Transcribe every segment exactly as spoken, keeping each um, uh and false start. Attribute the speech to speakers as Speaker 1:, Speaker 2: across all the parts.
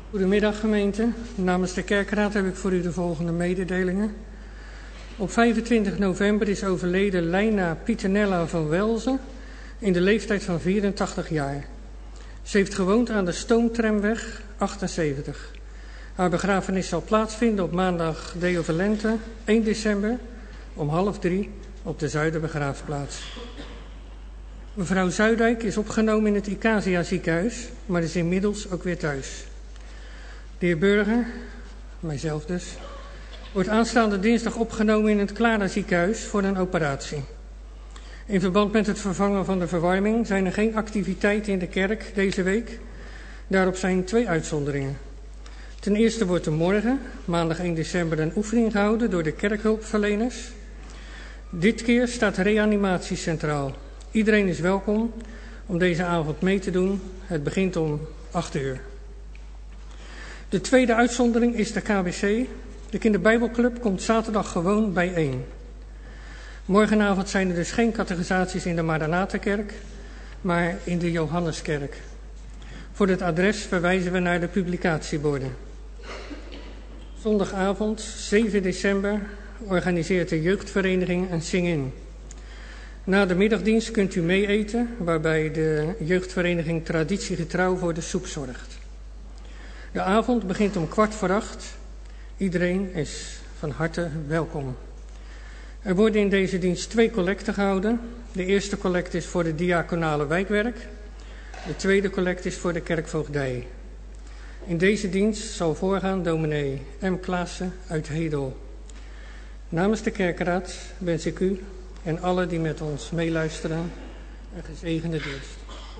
Speaker 1: Goedemiddag gemeente. Namens de kerkraad heb ik voor u de volgende mededelingen. Op vijfentwintig november is overleden Leina Pieternella van Welzen in de leeftijd van vierentachtig jaar. Ze heeft gewoond aan de Stoomtramweg achtenzeventig. Haar begrafenis zal plaatsvinden op maandag Deo Valente, één december, om half drie op de Zuiderbegraafplaats. Mevrouw Zuidijk is opgenomen in het Icasia ziekenhuis, maar is inmiddels ook weer thuis. De heer Burger, mijzelf dus, wordt aanstaande dinsdag opgenomen in het Clara ziekenhuis voor een operatie. In verband met het vervangen van de verwarming zijn er geen activiteiten in de kerk deze week. Daarop zijn twee uitzonderingen. Ten eerste wordt er morgen, maandag één december, een oefening gehouden door de kerkhulpverleners. Dit keer staat reanimatie centraal. Iedereen is welkom om deze avond mee te doen. Het begint om acht uur. De tweede uitzondering is de K B C. De Kinderbijbelclub komt zaterdag gewoon bijeen. Morgenavond zijn er dus geen catechisaties in de Maranathakerk, maar in de Johanneskerk. Voor het adres verwijzen we naar de publicatieborden. Zondagavond, zeven december, organiseert de jeugdvereniging een sing-in. Na de middagdienst kunt u mee eten, waarbij de jeugdvereniging traditiegetrouw voor de soep zorgt. De avond begint om kwart voor acht. Iedereen is van harte welkom. Er worden in deze dienst twee collecten gehouden. De eerste collect is voor de diaconale wijkwerk. De tweede collect is voor de kerkvoogdij. In deze dienst zal voorgaan dominee M. Klaassen uit Hedel. Namens de kerkraad wens ik u en alle die met ons meeluisteren een gezegende dienst.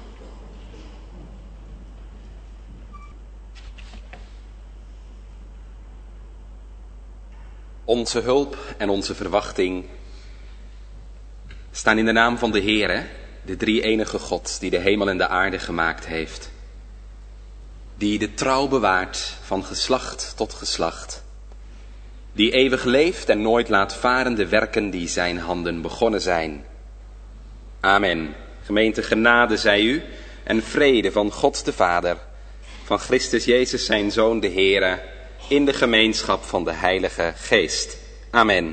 Speaker 2: Onze hulp en onze verwachting staan in de naam van de Heere, de drie-enige God die de hemel en de aarde gemaakt heeft. Die de trouw bewaart van geslacht tot geslacht. Die eeuwig leeft en nooit laat varen de werken die zijn handen begonnen zijn. Amen. Gemeente, genade zij u en vrede van God de Vader, van Christus Jezus zijn Zoon de Heere, in de gemeenschap van de Heilige Geest. Amen.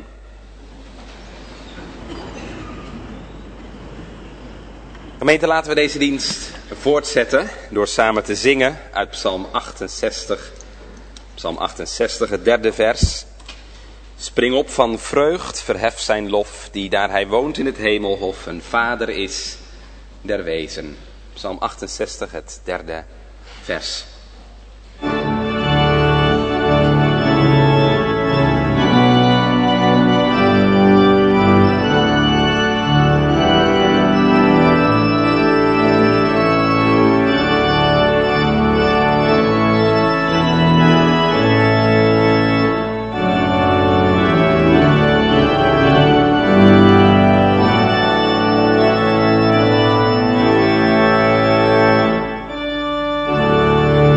Speaker 2: Gemeente, laten we deze dienst voortzetten door samen te zingen uit Psalm achtenzestig. Psalm achtenzestig, het derde vers. Spring op van vreugd, verhef zijn lof, die daar hij woont in het hemelhof, een vader is der wezen. Psalm achtenzestig, het derde vers.
Speaker 3: Amen.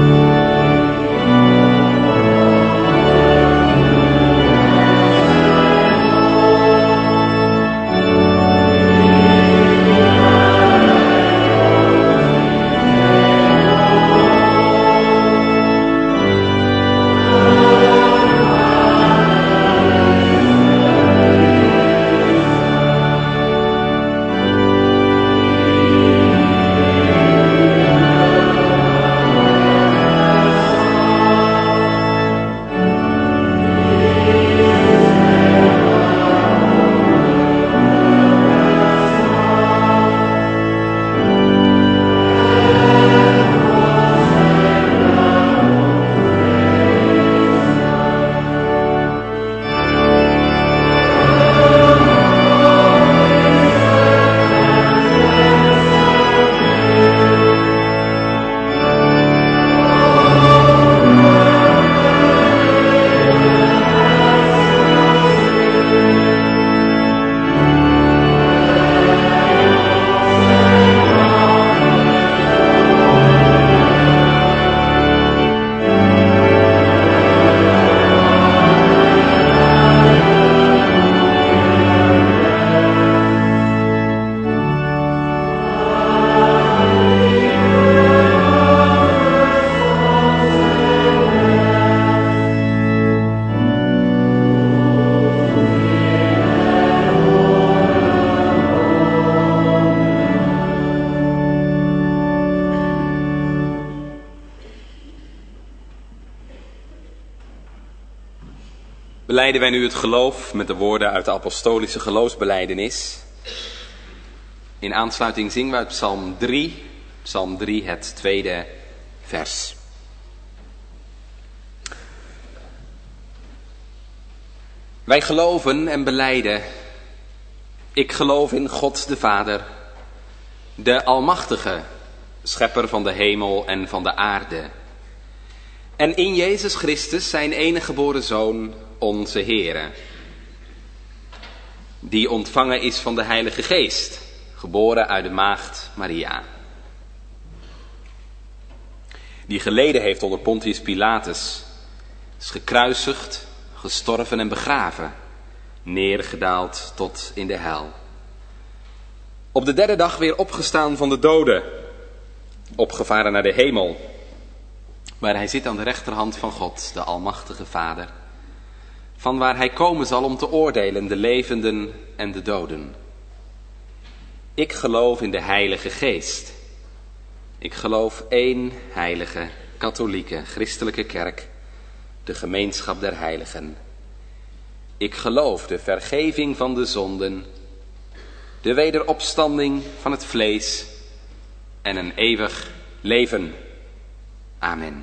Speaker 2: belijden wij nu het geloof met de woorden uit de apostolische geloofsbelijdenis. In aansluiting zingen we uit Psalm drie, Psalm drie, het tweede vers. Wij geloven en belijden. Ik geloof in God de Vader, de Almachtige, schepper van de hemel en van de aarde. En in Jezus Christus, zijn enige geboren Zoon, onze Heere, die ontvangen is van de Heilige Geest, geboren uit de maagd Maria. Die geleden heeft onder Pontius Pilatus, is gekruisigd, gestorven en begraven, neergedaald tot in de hel. Op de derde dag weer opgestaan van de doden, opgevaren naar de hemel, waar hij zit aan de rechterhand van God, de Almachtige Vader, van waar hij komen zal om te oordelen de levenden en de doden. Ik geloof in de Heilige Geest. Ik geloof één heilige, katholieke, christelijke kerk, de gemeenschap der heiligen. Ik geloof de vergeving van de zonden, de wederopstanding van het vlees en een eeuwig leven. Amen.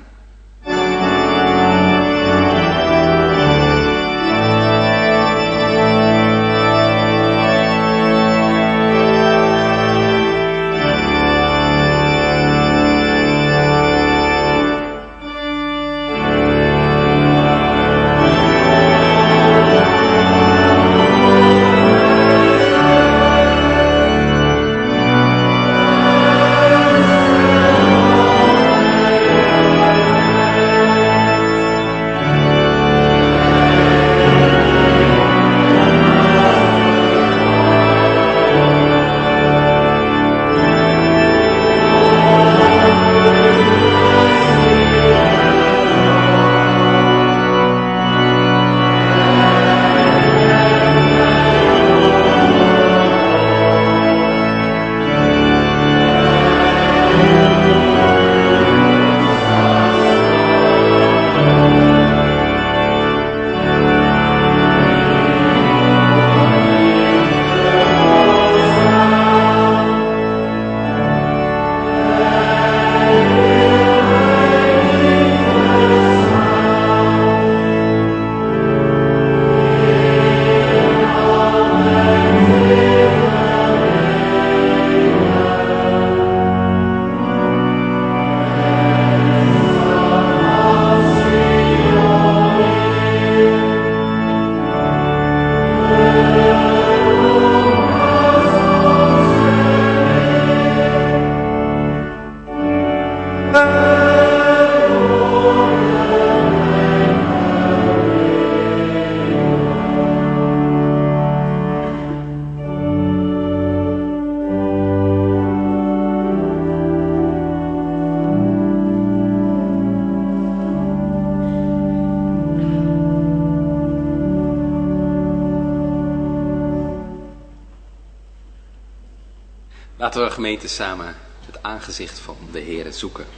Speaker 2: Laten we gemeente samen het aangezicht van de Heere zoeken.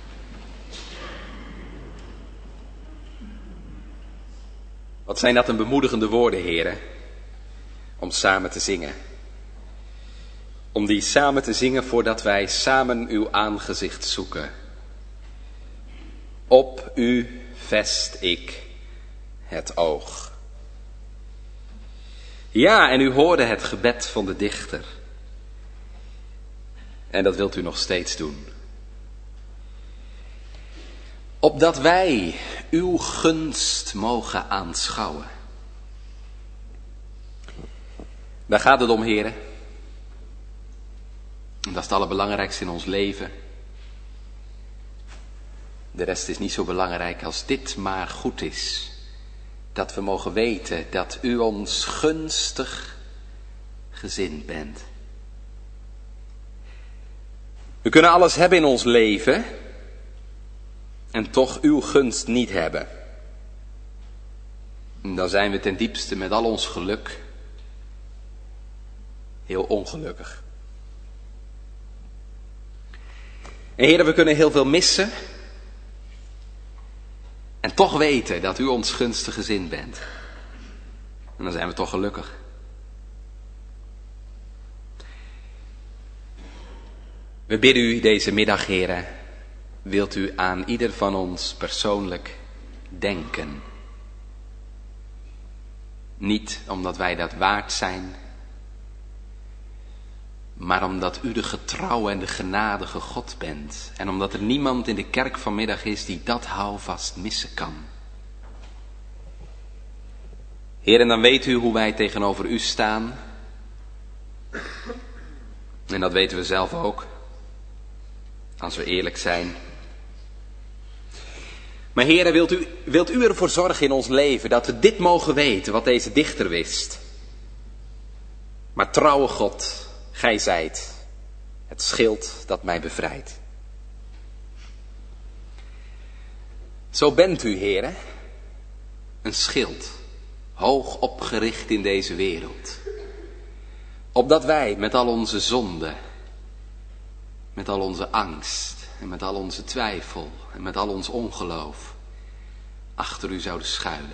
Speaker 2: Wat zijn dat een bemoedigende woorden, Heere, om samen te zingen. Om die samen te zingen voordat wij samen uw aangezicht zoeken. Op u vest ik het oog. Ja, en u hoorde het gebed van de dichter. En dat wilt u nog steeds doen. Opdat wij uw gunst mogen aanschouwen. Daar gaat het om, heren. Dat is het allerbelangrijkste in ons leven. De rest is niet zo belangrijk als dit maar goed is. Dat we mogen weten dat u ons gunstig gezind bent. We kunnen alles hebben in ons leven en toch uw gunst niet hebben. En dan zijn we ten diepste met al ons geluk heel ongelukkig. En heren, we kunnen heel veel missen en toch weten dat u ons gunstig gezind bent. En dan zijn we toch gelukkig. We bidden u deze middag, heren, wilt u aan ieder van ons persoonlijk denken. Niet omdat wij dat waard zijn, maar omdat u de getrouwe en de genadige God bent. En omdat er niemand in de kerk vanmiddag is die dat houvast missen kan. Heer, en dan weet u hoe wij tegenover u staan. En dat weten we zelf ook, als we eerlijk zijn. Maar Heer, wilt u, wilt u ervoor zorgen in ons leven dat we dit mogen weten wat deze dichter wist. Maar trouwe God, gij zijt het schild dat mij bevrijdt. Zo bent u, Heer, een schild, hoog opgericht in deze wereld. Opdat wij met al onze zonden, met al onze angst en met al onze twijfel en met al ons ongeloof achter u zouden schuilen.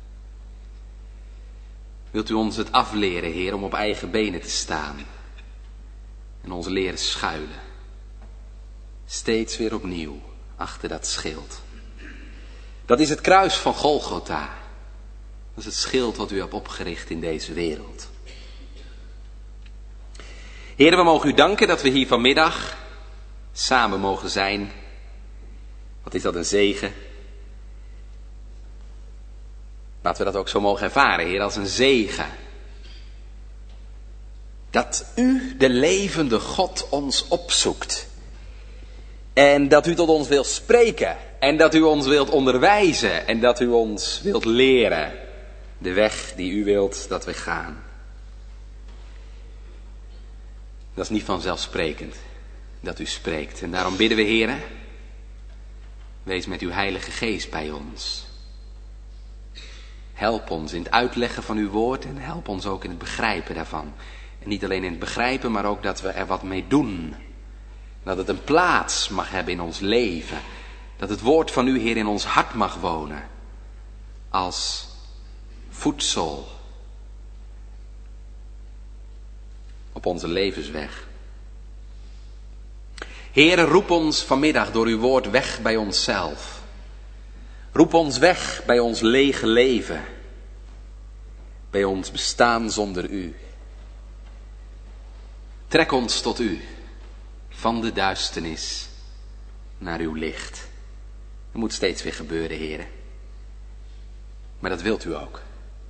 Speaker 2: Wilt u ons het afleren, Heer, om op eigen benen te staan en ons leren schuilen. Steeds weer opnieuw achter dat schild. Dat is het kruis van Golgotha. Dat is het schild wat u hebt opgericht in deze wereld. Heer, we mogen u danken dat we hier vanmiddag samen mogen zijn. Wat is dat een zegen. Laten we dat ook zo mogen ervaren, Heer, als een zegen. Dat u, de levende God, ons opzoekt. En dat u tot ons wilt spreken. En dat u ons wilt onderwijzen. En dat u ons wilt leren. De weg die u wilt dat we gaan. Dat is niet vanzelfsprekend. Dat u spreekt. En daarom bidden we, Heer, wees met uw Heilige Geest bij ons. Help ons in het uitleggen van uw woord en help ons ook in het begrijpen daarvan. En niet alleen in het begrijpen, maar ook dat we er wat mee doen. Dat het een plaats mag hebben in ons leven. Dat het woord van u, Heer, in ons hart mag wonen. Als voedsel op onze levensweg. Heere, roep ons vanmiddag door uw woord weg bij onszelf. Roep ons weg bij ons lege leven. Bij ons bestaan zonder u. Trek ons tot u. Van de duisternis naar uw licht. Dat moet steeds weer gebeuren, Heere. Maar dat wilt u ook.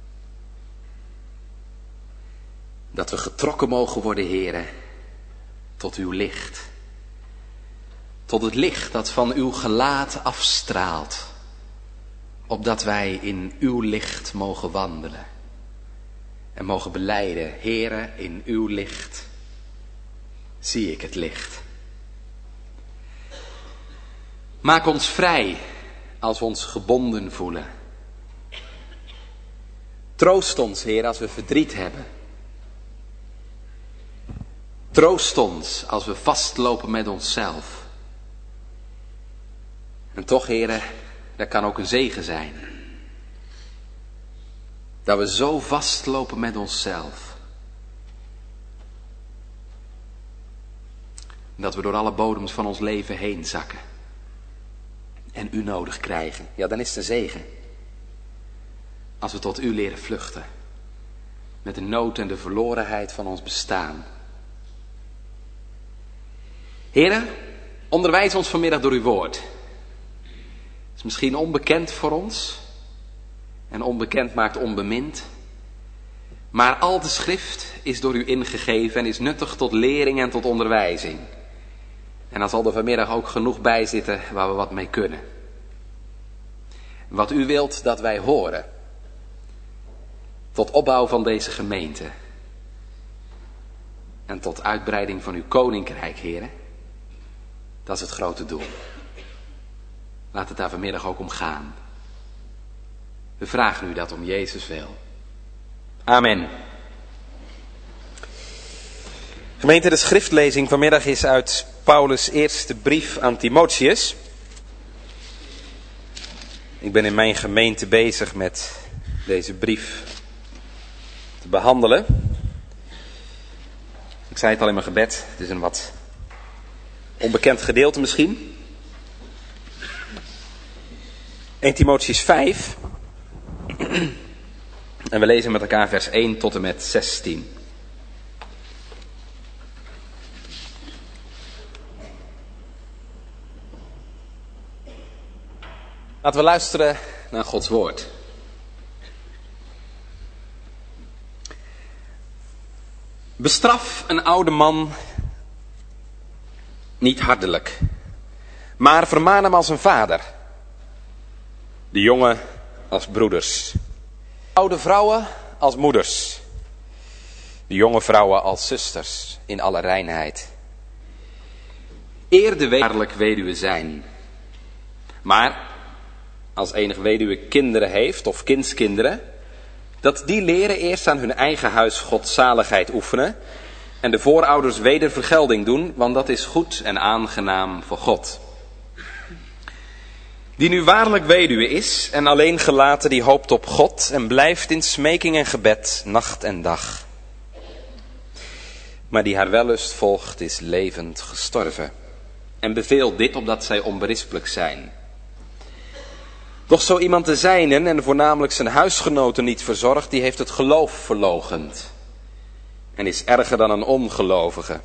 Speaker 2: Dat we getrokken mogen worden, Heere, tot uw licht. Tot het licht dat van uw gelaat afstraalt. Opdat wij in uw licht mogen wandelen. En mogen belijden, Heere, in uw licht zie ik het licht. Maak ons vrij als we ons gebonden voelen. Troost ons, Heer, als we verdriet hebben. Troost ons als we vastlopen met onszelf. En toch, Heere, dat kan ook een zegen zijn. Dat we zo vastlopen met onszelf. Dat we door alle bodems van ons leven heen zakken. En u nodig krijgen. Ja, dan is het een zegen. Als we tot u leren vluchten. Met de nood en de verlorenheid van ons bestaan. Heren, onderwijs ons vanmiddag door uw woord. Het is misschien onbekend voor ons. En onbekend maakt onbemind. Maar al de schrift is door u ingegeven en is nuttig tot lering en tot onderwijzing. En dan zal er vanmiddag ook genoeg bij zitten waar we wat mee kunnen. Wat u wilt dat wij horen. Tot opbouw van deze gemeente. En tot uitbreiding van uw koninkrijk, heren. Dat is het grote doel. Laat het daar vanmiddag ook om gaan. We vragen u dat om Jezus wil. Amen. Gemeente, de schriftlezing vanmiddag is uit Paulus' eerste brief aan Timotheus. Ik ben in mijn gemeente bezig met deze brief te behandelen. Ik zei het al in mijn gebed, het is een wat onbekend gedeelte misschien. Eerste Timotheüs vijf. En we lezen met elkaar vers één tot en met zestien. Laten we luisteren naar Gods woord. Bestraf een oude man niet hartelijk, maar vermaan hem als een vader. De jongen als broeders. Oude vrouwen als moeders. De jonge vrouwen als zusters in alle reinheid. Eer de waarlijk weduwe zijn. Maar als enig weduwe kinderen heeft of kindskinderen, dat die leren eerst aan hun eigen huis godzaligheid oefenen en de voorouders wedervergelding doen, want dat is goed en aangenaam voor God. Die nu waarlijk weduwe is en alleen gelaten die hoopt op God en blijft in smeking en gebed nacht en dag. Maar die haar wellust volgt is levend gestorven en beveelt dit opdat zij onberispelijk zijn. Doch zo iemand de zijnen en voornamelijk zijn huisgenoten niet verzorgt, die heeft het geloof verloochend en is erger dan een ongelovige.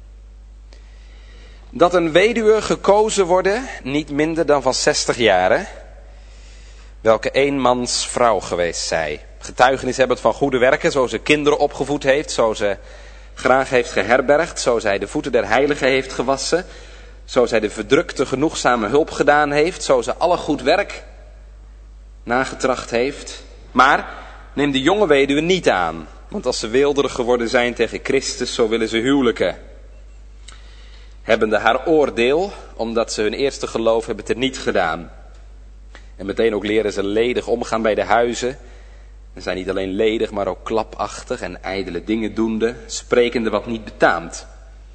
Speaker 2: Dat een weduwe gekozen worden, niet minder dan van zestig jaren, welke eenmans vrouw geweest zij. Getuigenis hebben van goede werken, zo ze kinderen opgevoed heeft, zo ze graag heeft geherbergd, zo zij de voeten der heiligen heeft gewassen, zo zij de verdrukte genoegzame hulp gedaan heeft, zo ze alle goed werk nagetracht heeft. Maar neem de jonge weduwe niet aan, want als ze weelderig geworden zijn tegen Christus, zo willen ze huwelijken. Hebbende haar oordeel, omdat ze hun eerste geloof hebben teniet gedaan. En meteen ook leren ze ledig omgaan bij de huizen. En zijn niet alleen ledig, maar ook klapachtig en ijdele dingen doende, sprekende wat niet betaamt.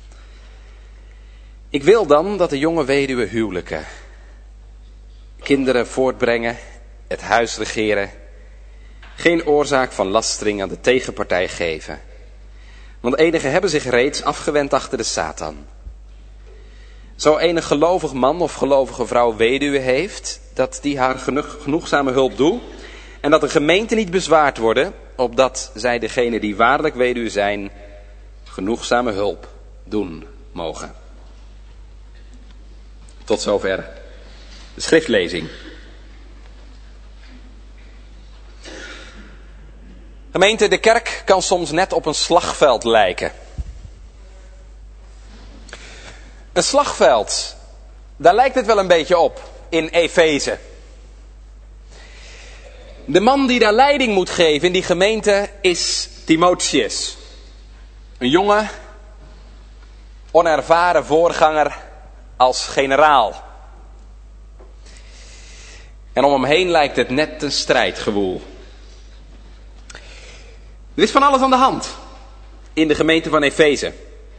Speaker 2: Ik wil dan dat de jonge weduwe huwelijken, kinderen voortbrengen, het huis regeren, geen oorzaak van lastering aan de tegenpartij geven. Want enigen hebben zich reeds afgewend achter de Satan. Zo enig gelovig man of gelovige vrouw weduwe heeft, dat die haar genoeg, genoegzame hulp doet, en dat de gemeente niet bezwaard worden, opdat zij degene die waarlijk weduwe zijn, genoegzame hulp doen mogen. Tot zover de schriftlezing. Gemeente, de kerk kan soms net op een slagveld lijken. Een slagveld, daar lijkt het wel een beetje op in Efeze. De man die daar leiding moet geven in die gemeente is Timotheüs. Een jonge, onervaren voorganger als generaal. En om hem heen lijkt het net een strijdgewoel. Er is van alles aan de hand in de gemeente van Efeze.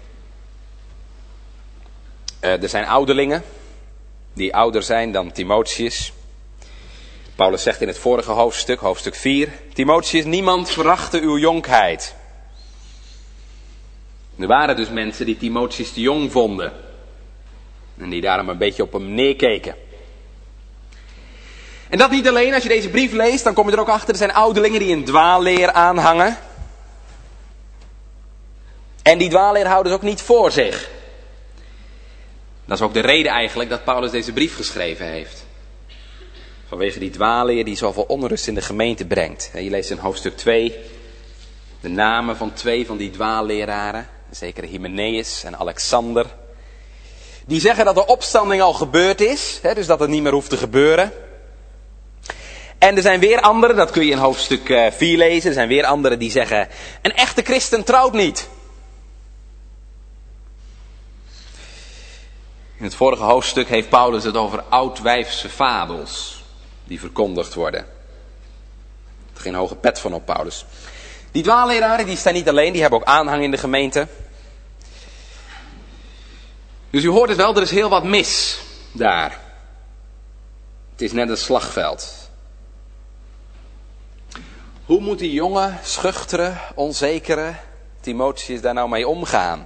Speaker 2: Uh, er zijn ouderlingen die ouder zijn dan Timotheüs. Paulus zegt in het vorige hoofdstuk, hoofdstuk vier... Timotheüs, niemand verachte uw jonkheid. Er waren dus mensen die Timotheüs te jong vonden. En die daarom een beetje op hem neerkeken. En dat niet alleen, als je deze brief leest, dan kom je er ook achter, er zijn ouderlingen die een dwaalleer aanhangen. En die dwaalleer houden ze ook niet voor zich. Dat is ook de reden eigenlijk dat Paulus deze brief geschreven heeft. Vanwege die dwaalleer die zoveel onrust in de gemeente brengt. Je leest in hoofdstuk twee de namen van twee van die dwaalleraren. Zeker Hymenaeus en Alexander. Die zeggen dat de opstanding al gebeurd is. Dus dat het niet meer hoeft te gebeuren. En er zijn weer anderen, dat kun je in hoofdstuk vier lezen. Er zijn weer anderen die zeggen, een echte christen trouwt niet. In het vorige hoofdstuk heeft Paulus het over oudwijfse fabels die verkondigd worden. Er is geen hoge pet van op Paulus. Die dwaalleraren die staan niet alleen, die hebben ook aanhang in de gemeente. Dus u hoort het wel, er is heel wat mis daar. Het is net een slagveld. Hoe moet die jonge, schuchtere, onzekere Timotheus daar nou mee omgaan?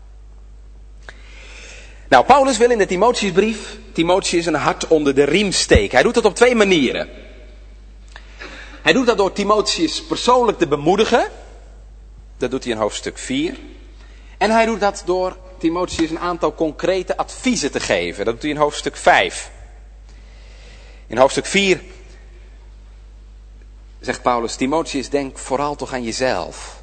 Speaker 2: Nou, Paulus wil in de Timotheusbrief Timotheus een hart onder de riem steken. Hij doet dat op twee manieren. Hij doet dat door Timotheus persoonlijk te bemoedigen. Dat doet hij in hoofdstuk vier. En hij doet dat door Timotheus een aantal concrete adviezen te geven. Dat doet hij in hoofdstuk vijf. In hoofdstuk vier zegt Paulus: Timotheus, denk vooral toch aan jezelf.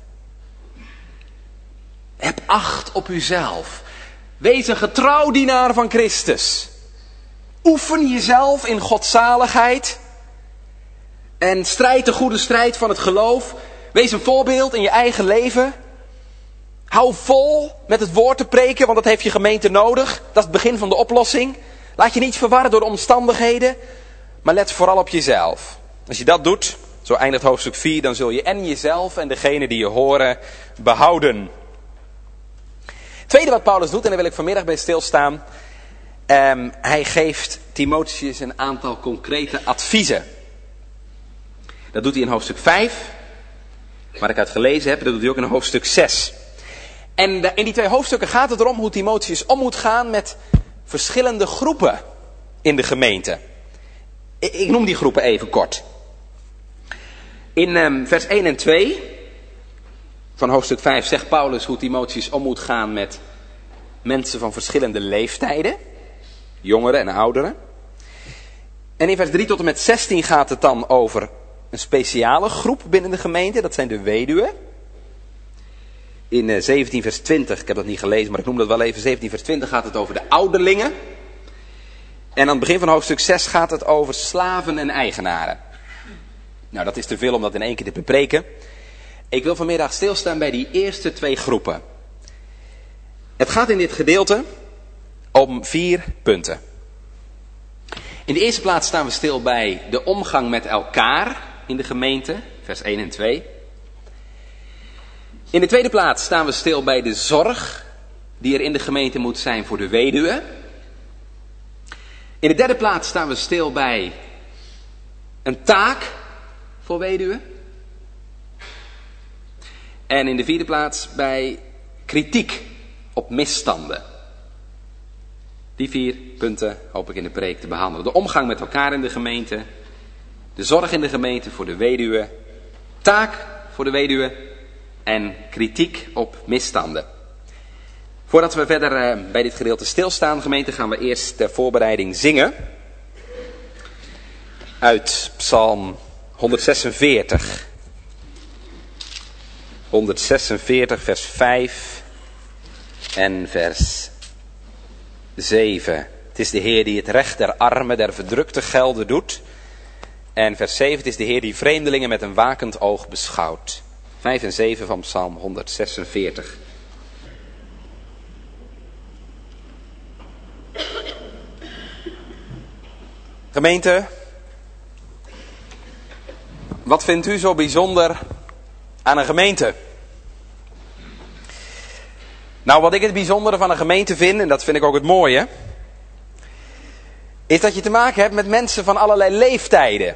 Speaker 2: Heb acht op uzelf. Wees een getrouw dienaar van Christus. Oefen jezelf in godzaligheid. En strijd de goede strijd van het geloof. Wees een voorbeeld in je eigen leven. Hou vol met het woord te preken, want dat heeft je gemeente nodig. Dat is het begin van de oplossing. Laat je niet verwarren door de omstandigheden, maar let vooral op jezelf. Als je dat doet, zo eindigt hoofdstuk vier, dan zul je en jezelf en degene die je horen behouden. Het tweede wat Paulus doet, en daar wil ik vanmiddag bij stilstaan. Um, hij geeft Timotheus een aantal concrete adviezen. Dat doet hij in hoofdstuk vijf, waar ik uit gelezen heb. Dat doet hij ook in hoofdstuk zes. En in die twee hoofdstukken gaat het erom hoe Timotheus om moet gaan met verschillende groepen in de gemeente. Ik noem die groepen even kort. In um, vers één en twee van hoofdstuk vijf zegt Paulus hoe Timotheus om moet gaan met mensen van verschillende leeftijden. Jongeren en ouderen. En in vers drie tot en met zestien gaat het dan over een speciale groep binnen de gemeente. Dat zijn de weduwen. In zeventien vers twintig, ik heb dat niet gelezen, maar ik noem dat wel even. zeventien vers twintig gaat het over de ouderlingen. En aan het begin van hoofdstuk zes gaat het over slaven en eigenaren. Nou, dat is te veel om dat in één keer te bepreken. Ik wil vanmiddag stilstaan bij die eerste twee groepen. Het gaat in dit gedeelte om vier punten. In de eerste plaats staan we stil bij de omgang met elkaar in de gemeente, vers één en twee. In de tweede plaats staan we stil bij de zorg die er in de gemeente moet zijn voor de weduwe. In de derde plaats staan we stil bij een taak voor weduwen. En in de vierde plaats bij kritiek op misstanden. Die vier punten hoop ik in de preek te behandelen. De omgang met elkaar in de gemeente. De zorg in de gemeente voor de weduwe. Taak voor de weduwe. En kritiek op misstanden. Voordat we verder uh, bij dit gedeelte stilstaan, gemeente, gaan we eerst ter voorbereiding zingen. Uit Psalm honderdzesenveertig. honderdzesenveertig vers vijf en vers zeven. Het is de Heer die het recht der armen, der verdrukte gelden doet. En vers zeven, het is de Heer die vreemdelingen met een wakend oog beschouwt. vijf en zeven van Psalm honderdzesenveertig. Gemeente, wat vindt u zo bijzonder aan een gemeente? Nou, wat ik het bijzondere van een gemeente vind, en dat vind ik ook het mooie, is dat je te maken hebt met mensen van allerlei leeftijden.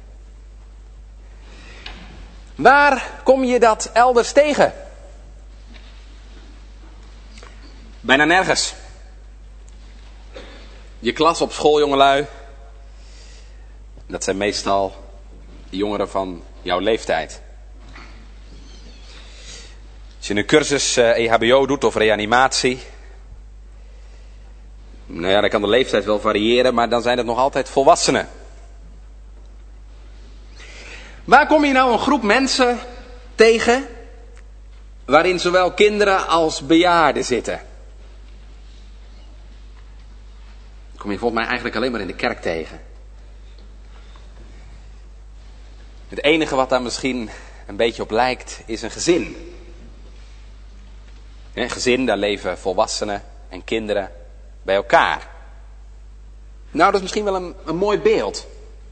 Speaker 2: Waar kom je dat elders tegen? Bijna nergens. Je klas op school, jongelui. Dat zijn meestal jongeren van jouw leeftijd. Als je een cursus uh, E H B O doet of reanimatie. Nou ja, dan kan de leeftijd wel variëren, maar dan zijn het nog altijd volwassenen. Waar kom je nou een groep mensen tegen waarin zowel kinderen als bejaarden zitten? Dat kom je volgens mij eigenlijk alleen maar in de kerk tegen. Het enige wat daar misschien een beetje op lijkt is een gezin. Een gezin, daar leven volwassenen en kinderen bij elkaar. Nou, dat is misschien wel een, een mooi beeld.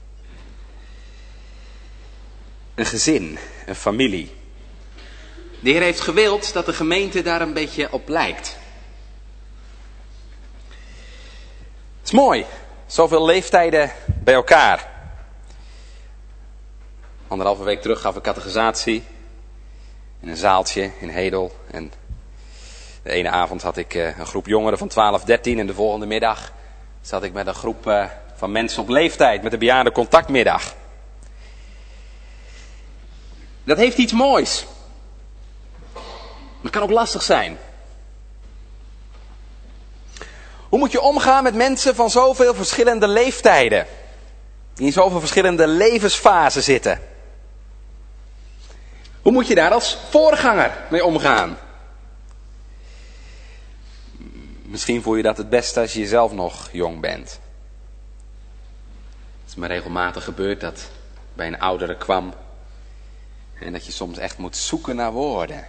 Speaker 2: Een gezin, een familie. De Heer heeft gewild dat de gemeente daar een beetje op lijkt. Het is mooi, zoveel leeftijden bij elkaar. Anderhalve week terug gaf ik catechisatie in een zaaltje in Hedel. En de ene avond had ik een groep jongeren van twaalf, dertien en de volgende middag zat ik met een groep van mensen op leeftijd met een bejaarde contactmiddag. Dat heeft iets moois. Maar het kan ook lastig zijn. Hoe moet je omgaan met mensen van zoveel verschillende leeftijden? Die in zoveel verschillende levensfasen zitten. Hoe moet je daar als voorganger mee omgaan? Misschien voel je dat het beste als je zelf nog jong bent. Het is me regelmatig gebeurd dat ik bij een oudere kwam. En dat je soms echt moet zoeken naar woorden.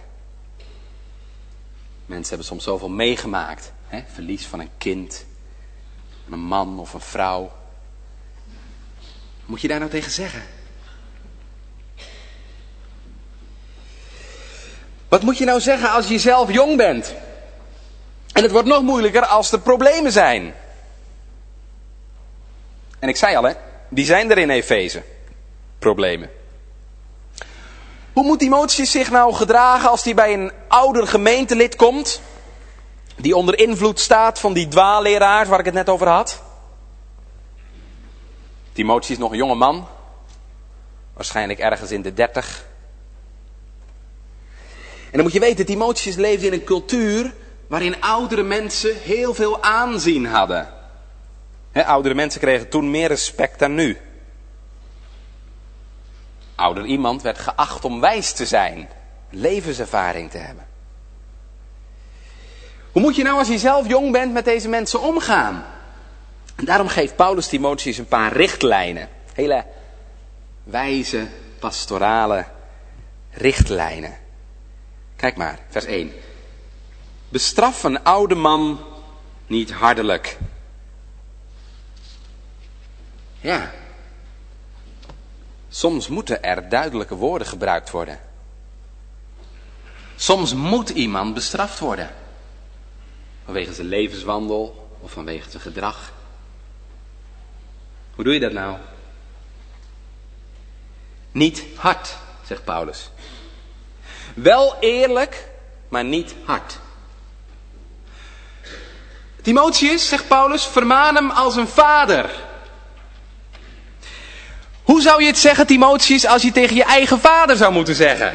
Speaker 2: Mensen hebben soms zoveel meegemaakt. Hè? Verlies van een kind. Een man of een vrouw. Wat moet je daar nou tegen zeggen? Wat moet je nou zeggen als je zelf jong bent? En het wordt nog moeilijker als er problemen zijn. En ik zei al, hè, die zijn er in Efeze. Problemen. Hoe moet Timotheus zich nou gedragen als hij bij een ouder gemeentelid komt, die onder invloed staat van die dwaalleraars waar ik het net over had? Timotheus is nog een jonge man, waarschijnlijk ergens in de dertig. En dan moet je weten, Timotheus leefde in een cultuur waarin oudere mensen heel veel aanzien hadden. He, oudere mensen kregen toen meer respect dan nu. Ouder iemand werd geacht om wijs te zijn, levenservaring te hebben. Hoe moet je nou als je zelf jong bent met deze mensen omgaan? En daarom geeft Paulus Timotheus een paar richtlijnen. Hele wijze, pastorale richtlijnen. Kijk maar, vers één. Bestraf een oude man niet hartelijk. Ja. Soms moeten er duidelijke woorden gebruikt worden. Soms moet iemand bestraft worden. Vanwege zijn levenswandel of vanwege zijn gedrag. Hoe doe je dat nou? Niet hard, zegt Paulus. Wel eerlijk, maar niet hard. Timotheus, zegt Paulus, vermaan hem als een vader. Hoe zou je het zeggen, Timotheus, als je tegen je eigen vader zou moeten zeggen?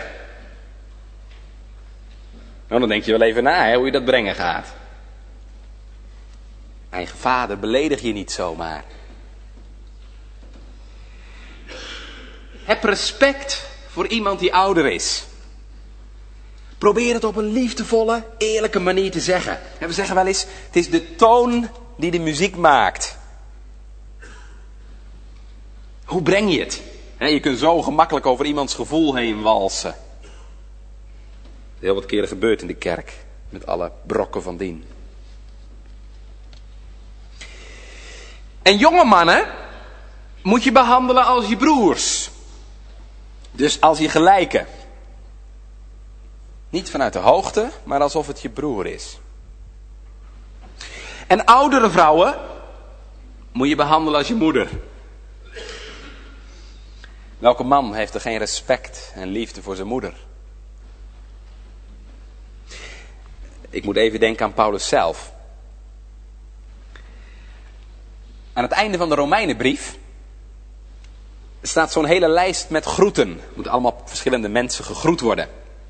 Speaker 2: Nou, dan denk je wel even na, hè, hoe je dat brengen gaat. Eigen vader beledig je niet zomaar. Heb respect voor iemand die ouder is. Probeer het op een liefdevolle, eerlijke manier te zeggen. En we zeggen wel eens, het is de toon die de muziek maakt. Hoe breng je het? Je kunt zo gemakkelijk over iemands gevoel heen walsen. Heel wat keren gebeurt in de kerk. Met alle brokken van dien. En jonge mannen moet je behandelen als je broers. Dus als je gelijken. Niet vanuit de hoogte, maar alsof het je broer is. En oudere vrouwen moet je behandelen als je moeder. Welke man heeft er geen respect en liefde voor zijn moeder? Ik moet even denken aan Paulus zelf. Aan het einde van de Romeinenbrief staat zo'n hele lijst met groeten. Er moeten allemaal verschillende mensen gegroet worden.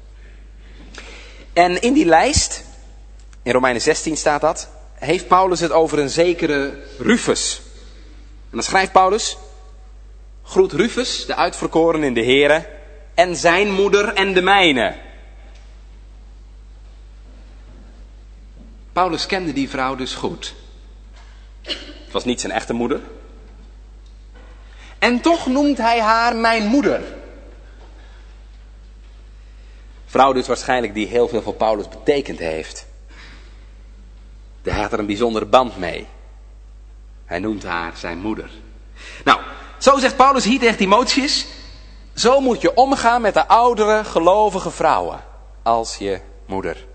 Speaker 2: En in die lijst, in Romeinen zestien staat dat, heeft Paulus het over een zekere Rufus. En dan schrijft Paulus: groet Rufus, de uitverkoren in de Here, en zijn moeder en de mijne. Paulus kende die vrouw dus goed. Het was niet zijn echte moeder. En toch noemt hij haar mijn moeder. Vrouw dus waarschijnlijk die heel veel voor Paulus betekend heeft. Hij had er een bijzondere band mee. Hij noemt haar zijn moeder. Nou, zo zegt Paulus hier tegen Timotheus: zo moet je omgaan met de oudere gelovige vrouwen als je moeder.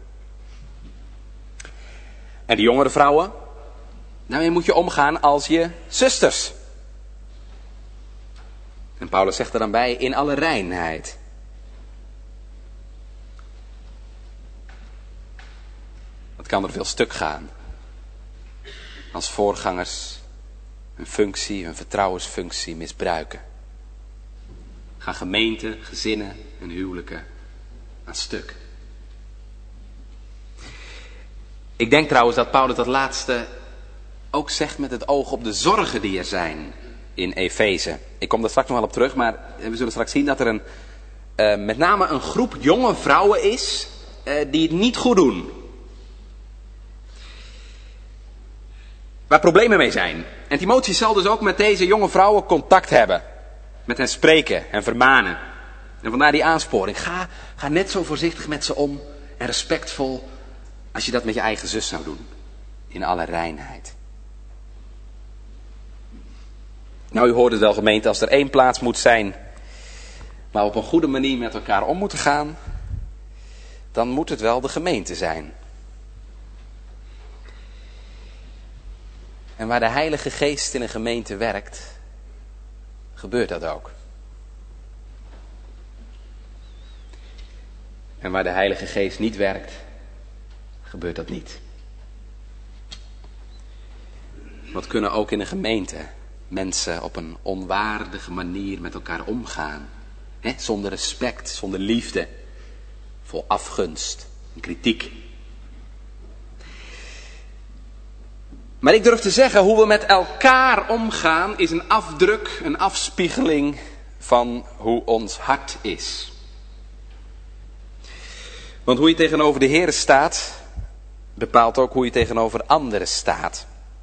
Speaker 2: En de jongere vrouwen, daarmee moet je omgaan als je zusters. En Paulus zegt er dan bij, in alle reinheid. Wat kan er veel stuk gaan als voorgangers hun functie, hun vertrouwensfunctie misbruiken. Gaan gemeenten, gezinnen en huwelijken aan stuk. Ik denk trouwens dat Paulus dat laatste ook zegt met het oog op de zorgen die er zijn in Efeze. Ik kom daar straks nog wel op terug, maar we zullen straks zien dat er een, uh, met name een groep jonge vrouwen is uh, die het niet goed doen. Waar problemen mee zijn. En Timotheus zal dus ook met deze jonge vrouwen contact hebben. Met hen spreken en vermanen. En vandaar die aansporing. Ga, ga net zo voorzichtig met ze om en respectvol als je dat met je eigen zus zou doen. In alle reinheid. Nou, u hoort het wel, gemeente, als er één plaats moet zijn waar we op een goede manier met elkaar om moeten gaan, dan moet het wel de gemeente zijn. En waar de Heilige Geest in een gemeente werkt, gebeurt dat ook. En waar de Heilige Geest niet werkt, gebeurt dat niet. Wat kunnen ook in een gemeente mensen op een onwaardige manier met elkaar omgaan. Hè? Zonder respect, zonder liefde, vol afgunst en kritiek. Maar ik durf te zeggen, hoe we met elkaar omgaan is een afdruk, een afspiegeling van hoe ons hart is. Want hoe je tegenover de Heer staat, bepaalt ook hoe je tegenover anderen staat.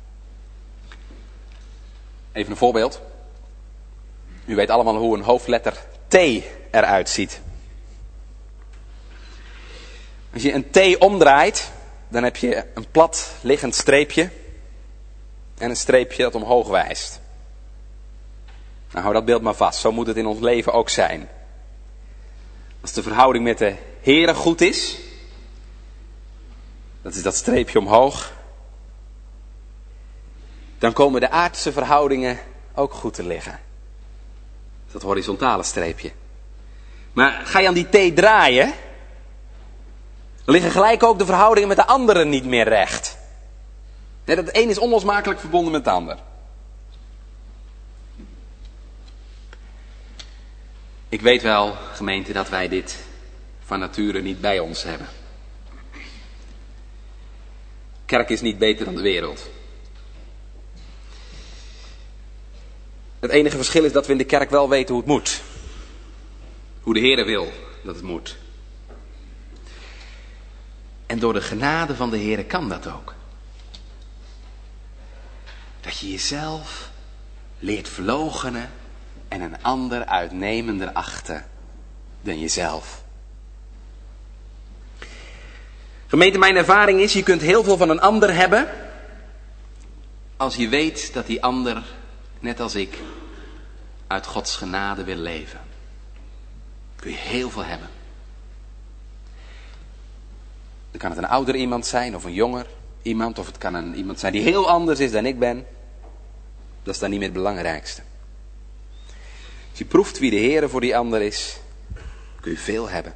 Speaker 2: Even een voorbeeld. U weet allemaal hoe een hoofdletter T eruit ziet. Als je een T omdraait, dan heb je een plat liggend streepje en een streepje dat omhoog wijst. Nou, hou dat beeld maar vast. Zo moet het in ons leven ook zijn. Als de verhouding met de Heere goed is, dat is dat streepje omhoog, dan komen de aardse verhoudingen ook goed te liggen. Dat horizontale streepje. Maar ga je aan die T draaien, dan liggen gelijk ook de verhoudingen met de anderen niet meer recht. Nee, dat een is onlosmakelijk verbonden met het ander. Ik weet wel, gemeente, dat wij dit van nature niet bij ons hebben. Kerk is niet beter dan de wereld. Het enige verschil is dat we in de kerk wel weten hoe het moet. Hoe de Heere wil dat het moet. En door de genade van de Heere kan dat ook. Dat je jezelf leert verloochenen en een ander uitnemender achten dan jezelf. Gemeente, mijn ervaring is, je kunt heel veel van een ander hebben als je weet dat die ander, net als ik, uit Gods genade wil leven. Kun je heel veel hebben. Dan kan het een ouder iemand zijn of een jonger iemand, of het kan een, iemand zijn die heel anders is dan ik ben. Dat is dan niet meer het belangrijkste. Als je proeft wie de Heere voor die ander is, kun je veel hebben.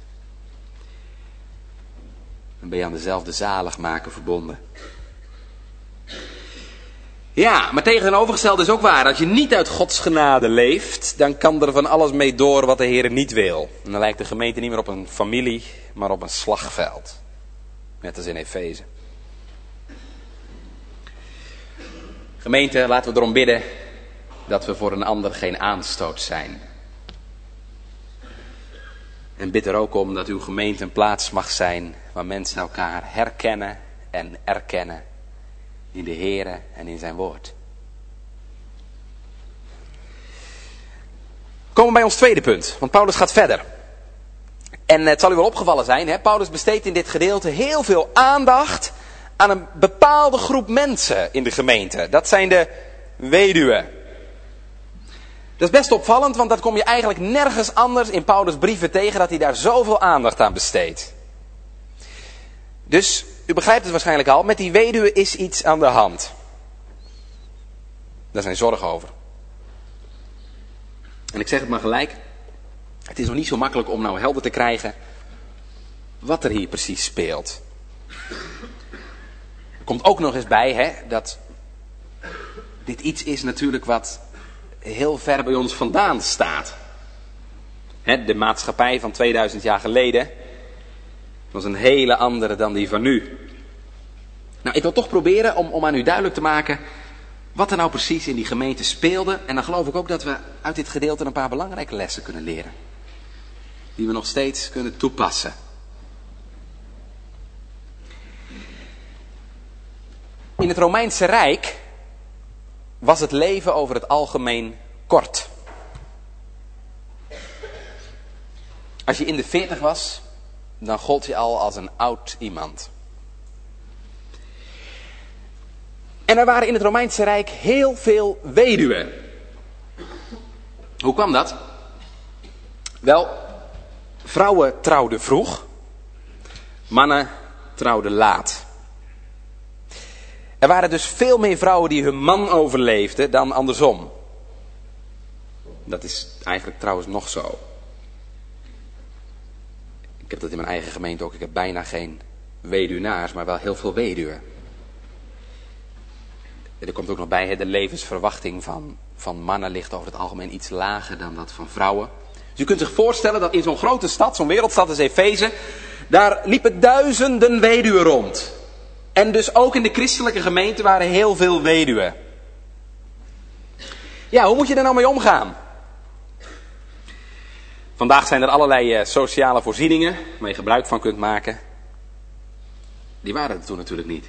Speaker 2: Dan ben je aan dezelfde zaligmaker verbonden. Ja, maar tegenovergesteld is ook waar. Als je niet uit Gods genade leeft, dan kan er van alles mee door wat de Heer niet wil. En dan lijkt de gemeente niet meer op een familie, maar op een slagveld. Net als in Efeze. Gemeente, laten we erom bidden dat we voor een ander geen aanstoot zijn. En bid er ook om dat uw gemeente een plaats mag zijn waar mensen elkaar herkennen en erkennen in de Heere en in zijn woord. Komen we bij ons tweede punt, want Paulus gaat verder. En het zal u wel opgevallen zijn, hè? Paulus besteedt in dit gedeelte heel veel aandacht aan een bepaalde groep mensen in de gemeente. Dat zijn de weduwen. Dat is best opvallend, want dat kom je eigenlijk nergens anders in Paulus' brieven tegen, dat hij daar zoveel aandacht aan besteedt. Dus, u begrijpt het waarschijnlijk al, met die weduwe is iets aan de hand. Daar zijn zorgen over. En En ik zeg het maar gelijk, het is nog niet zo makkelijk om nou helder te krijgen wat er hier precies speelt. Er komt ook nog eens bij hè, dat dit iets is natuurlijk wat heel ver bij ons vandaan staat. Hè, de maatschappij van tweeduizend jaar geleden was een hele andere dan die van nu. Nou, ik wil toch proberen om, om aan u duidelijk te maken wat er nou precies in die gemeente speelde. En dan geloof ik ook dat we uit dit gedeelte een paar belangrijke lessen kunnen leren. Die we nog steeds kunnen toepassen. In het Romeinse Rijk was het leven over het algemeen kort. Als je in de veertig was, dan gold je al als een oud iemand. En er waren in het Romeinse Rijk heel veel weduwen. Hoe kwam dat? Wel, vrouwen trouwden vroeg, mannen trouwden laat. Er waren dus veel meer vrouwen die hun man overleefden dan andersom. Dat is eigenlijk trouwens nog zo. Ik heb dat in mijn eigen gemeente ook. Ik heb bijna geen weduwnaars, maar wel heel veel weduwen. En er komt ook nog bij, hè, de levensverwachting van, van mannen ligt over het algemeen iets lager dan dat van vrouwen. Dus u kunt zich voorstellen dat in zo'n grote stad, zo'n wereldstad als Efeze, daar liepen duizenden weduwen rond. En dus ook in de christelijke gemeente waren heel veel weduwen. Ja, hoe moet je er nou mee omgaan? Vandaag zijn er allerlei uh, sociale voorzieningen waar je gebruik van kunt maken. Die waren er toen natuurlijk niet.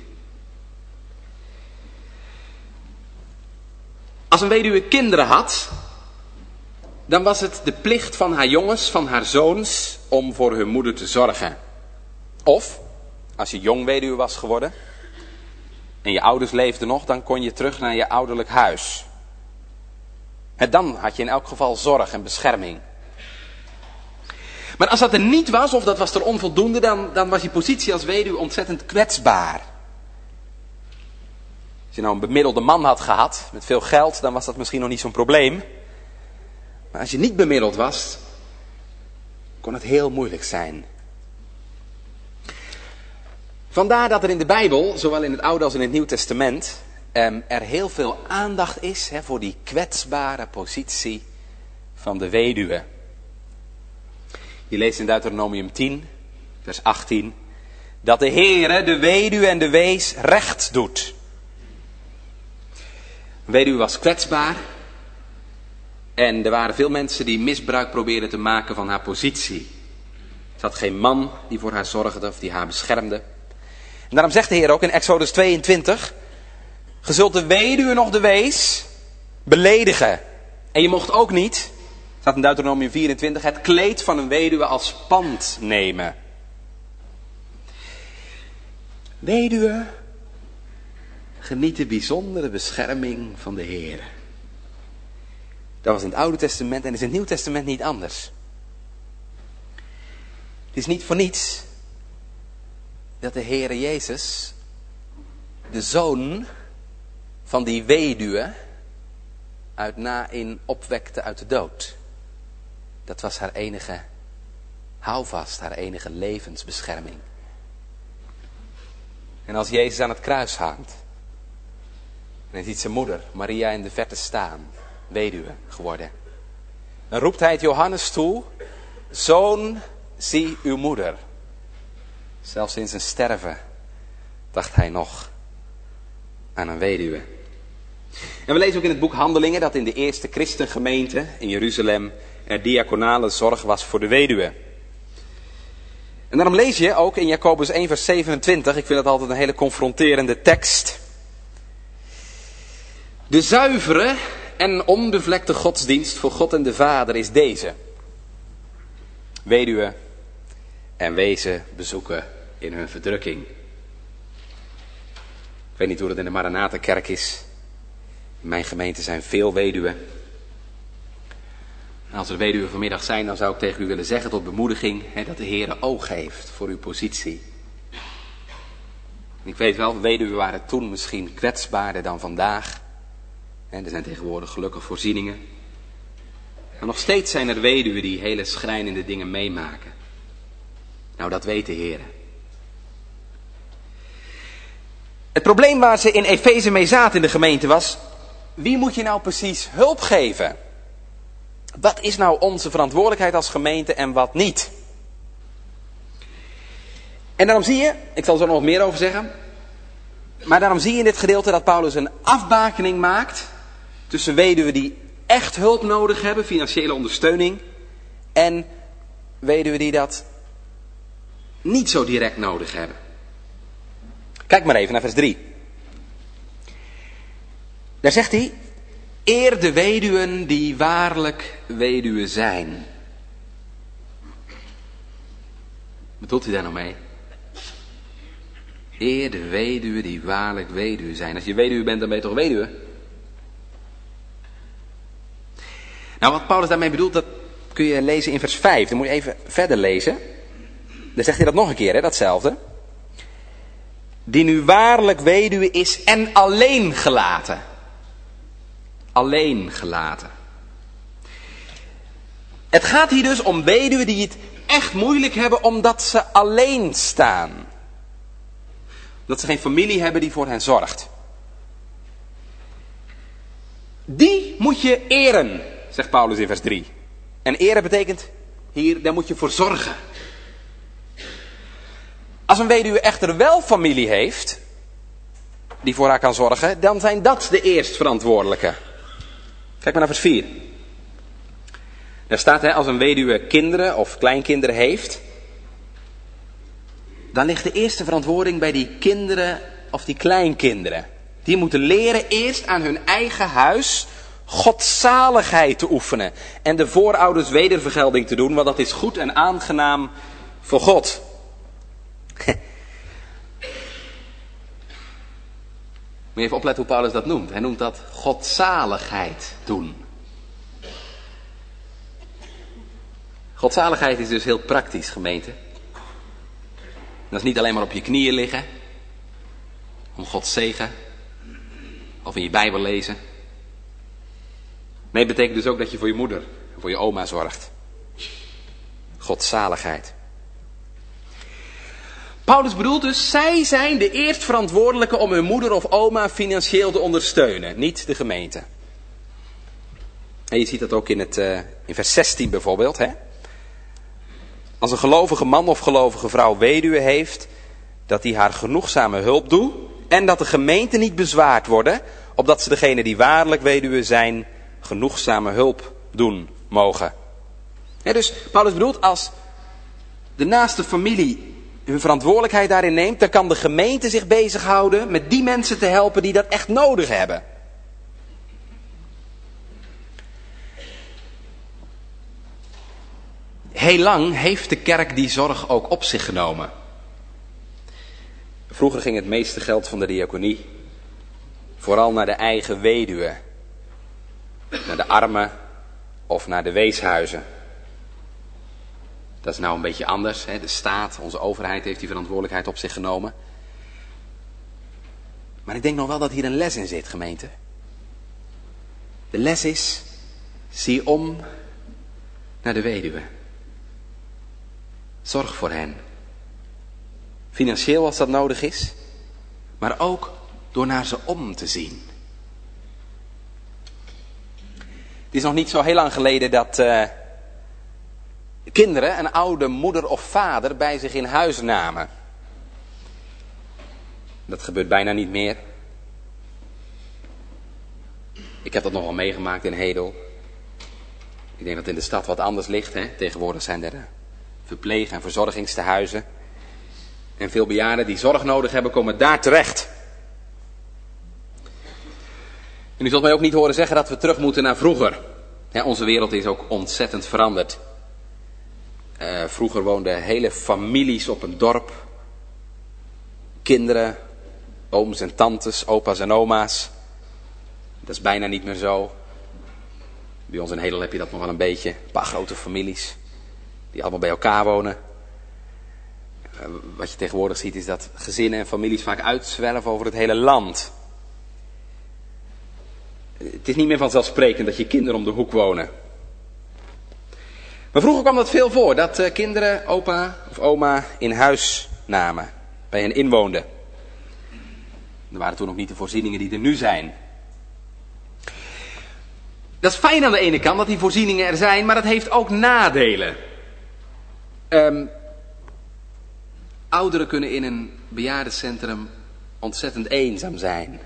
Speaker 2: Als een weduwe kinderen had, dan was het de plicht van haar jongens, van haar zoons, om voor hun moeder te zorgen. Of, als je jong weduwe was geworden en je ouders leefden nog, dan kon je terug naar je ouderlijk huis. En dan had je in elk geval zorg en bescherming. Maar als dat er niet was, of dat was er onvoldoende, dan, dan was je positie als weduwe ontzettend kwetsbaar. Als je nou een bemiddelde man had gehad, met veel geld, dan was dat misschien nog niet zo'n probleem. Maar als je niet bemiddeld was, kon het heel moeilijk zijn. Vandaar dat er in de Bijbel, zowel in het Oude als in het Nieuw Testament, er heel veel aandacht is hè, voor die kwetsbare positie van de weduwe. Je leest in Deuteronomium tien, vers achttien, dat de Heere de weduwe en de wees recht doet. Een weduwe was kwetsbaar en er waren veel mensen die misbruik probeerden te maken van haar positie. Ze had geen man die voor haar zorgde of die haar beschermde. En daarom zegt de Heer ook in Exodus tweeëntwintig, ge zult de weduwe nog de wees beledigen. En je mocht ook niet, staat in Deuteronomium vierentwintig, het kleed van een weduwe als pand nemen. Weduwe genieten bijzondere bescherming van de Heer. Dat was in het Oude Testament en is in het Nieuw Testament niet anders. Het is niet voor niets dat de Heere Jezus, de zoon van die weduwe, uit Naïn opwekte uit de dood. Dat was haar enige houvast, haar enige levensbescherming. En als Jezus aan het kruis hangt, en hij ziet zijn moeder, Maria, in de verte staan, weduwe geworden, dan roept hij het Johannes toe, zoon, zie uw moeder. Zelfs in zijn sterven dacht hij nog aan een weduwe. En we lezen ook in het boek Handelingen dat in de eerste christengemeente in Jeruzalem er diaconale zorg was voor de weduwe. En daarom lees je ook in Jacobus één vers zevenentwintig, ik vind dat altijd een hele confronterende tekst. De zuivere en onbevlekte godsdienst voor God en de Vader is deze. Weduwe en wezen bezoeken in hun verdrukking. Ik weet niet hoe dat in de Maranatha-kerk is. In mijn gemeente zijn veel weduwen. En als er weduwen vanmiddag zijn, dan zou ik tegen u willen zeggen tot bemoediging, hè, dat de Heer oog heeft voor uw positie. En ik weet wel, weduwen waren toen misschien kwetsbaarder dan vandaag. En er zijn tegenwoordig gelukkig voorzieningen. Maar nog steeds zijn er weduwen die hele schrijnende dingen meemaken. Nou, dat weet de Heer. Het probleem waar ze in Efeze mee zaten in de gemeente was: wie moet je nou precies hulp geven? Wat is nou onze verantwoordelijkheid als gemeente en wat niet? En daarom zie je, ik zal er zo nog meer over zeggen, maar daarom zie je in dit gedeelte dat Paulus een afbakening maakt tussen weduwen die echt hulp nodig hebben, financiële ondersteuning, en weduwen die dat niet zo direct nodig hebben. Kijk maar even naar vers drie. Daar zegt hij: eer de weduwen die waarlijk weduwen zijn. Wat bedoelt hij daar nou mee? Eer de weduwen die waarlijk weduwe zijn. Als je weduwe bent, dan ben je toch weduwe? Nou, wat Paulus daarmee bedoelt, dat kun je lezen in vers vijf. Dan moet je even verder lezen. Dan zegt hij dat nog een keer, hè, datzelfde. Die nu waarlijk weduwe is en alleen gelaten. Alleen gelaten. Het gaat hier dus om weduwen die het echt moeilijk hebben omdat ze alleen staan. Dat ze geen familie hebben die voor hen zorgt. Die moet je eren, zegt Paulus in vers drie. En eren betekent hier, daar moet je voor zorgen. Als een weduwe echter wel familie heeft, die voor haar kan zorgen, dan zijn dat de eerstverantwoordelijke. Kijk maar naar vers vier. Daar staat, hè, als een weduwe kinderen of kleinkinderen heeft, dan ligt de eerste verantwoording bij die kinderen of die kleinkinderen. Die moeten leren eerst aan hun eigen huis godzaligheid te oefenen. En de voorouders wedervergelding te doen, want dat is goed en aangenaam voor God. Moet je even opletten hoe Paulus dat noemt. Hij noemt dat godzaligheid doen. Godzaligheid is dus heel praktisch, gemeente. Dat is niet alleen maar op je knieën liggen, om Gods zegen, of in je Bijbel lezen. Nee, het betekent dus ook dat je voor je moeder en voor je oma zorgt. Godzaligheid. Paulus bedoelt dus, zij zijn de eerstverantwoordelijke om hun moeder of oma financieel te ondersteunen, niet de gemeente. En je ziet dat ook in, het, uh, in vers zestien bijvoorbeeld, hè. Als een gelovige man of gelovige vrouw weduwe heeft, dat hij haar genoegzame hulp doet en dat de gemeente niet bezwaard worden, opdat ze degene die waarlijk weduwe zijn, genoegzame hulp doen mogen. Ja, dus Paulus bedoelt, als de naaste familie hun verantwoordelijkheid daarin neemt, dan kan de gemeente zich bezighouden met die mensen te helpen die dat echt nodig hebben. Heel lang heeft de kerk die zorg ook op zich genomen. Vroeger ging het meeste geld van de diaconie vooral naar de eigen weduwe, naar de armen of naar de weeshuizen. Dat is nou een beetje anders. Hè? De staat, onze overheid heeft die verantwoordelijkheid op zich genomen. Maar ik denk nog wel dat hier een les in zit, gemeente. De les is, zie om naar de weduwe. Zorg voor hen. Financieel als dat nodig is, maar ook door naar ze om te zien. Het is nog niet zo heel lang geleden dat uh, kinderen een oude moeder of vader bij zich in huis namen. Dat gebeurt bijna niet meer. Ik heb dat nog wel meegemaakt in Hedel. Ik denk dat het in de stad wat anders ligt. Hè? Tegenwoordig zijn er verpleeg- en verzorgingstehuizen. En veel bejaarden die zorg nodig hebben, komen daar terecht. En u zult mij ook niet horen zeggen dat we terug moeten naar vroeger. Ja, onze wereld is ook ontzettend veranderd. Uh, vroeger woonden hele families op een dorp. Kinderen, ooms en tantes, opa's en oma's. Dat is bijna niet meer zo. Bij ons in Hedel heb je dat nog wel een beetje. Een paar grote families die allemaal bij elkaar wonen. Uh, wat je tegenwoordig ziet is dat gezinnen en families vaak uitzwerven over het hele land. Het is niet meer vanzelfsprekend dat je kinderen om de hoek wonen. Maar vroeger kwam dat veel voor, dat uh, kinderen opa of oma in huis namen, bij hen inwoonden. Er waren toen nog niet de voorzieningen die er nu zijn. Dat is fijn aan de ene kant dat die voorzieningen er zijn, maar dat heeft ook nadelen. Um, ouderen kunnen in een bejaardencentrum ontzettend eenzaam zijn.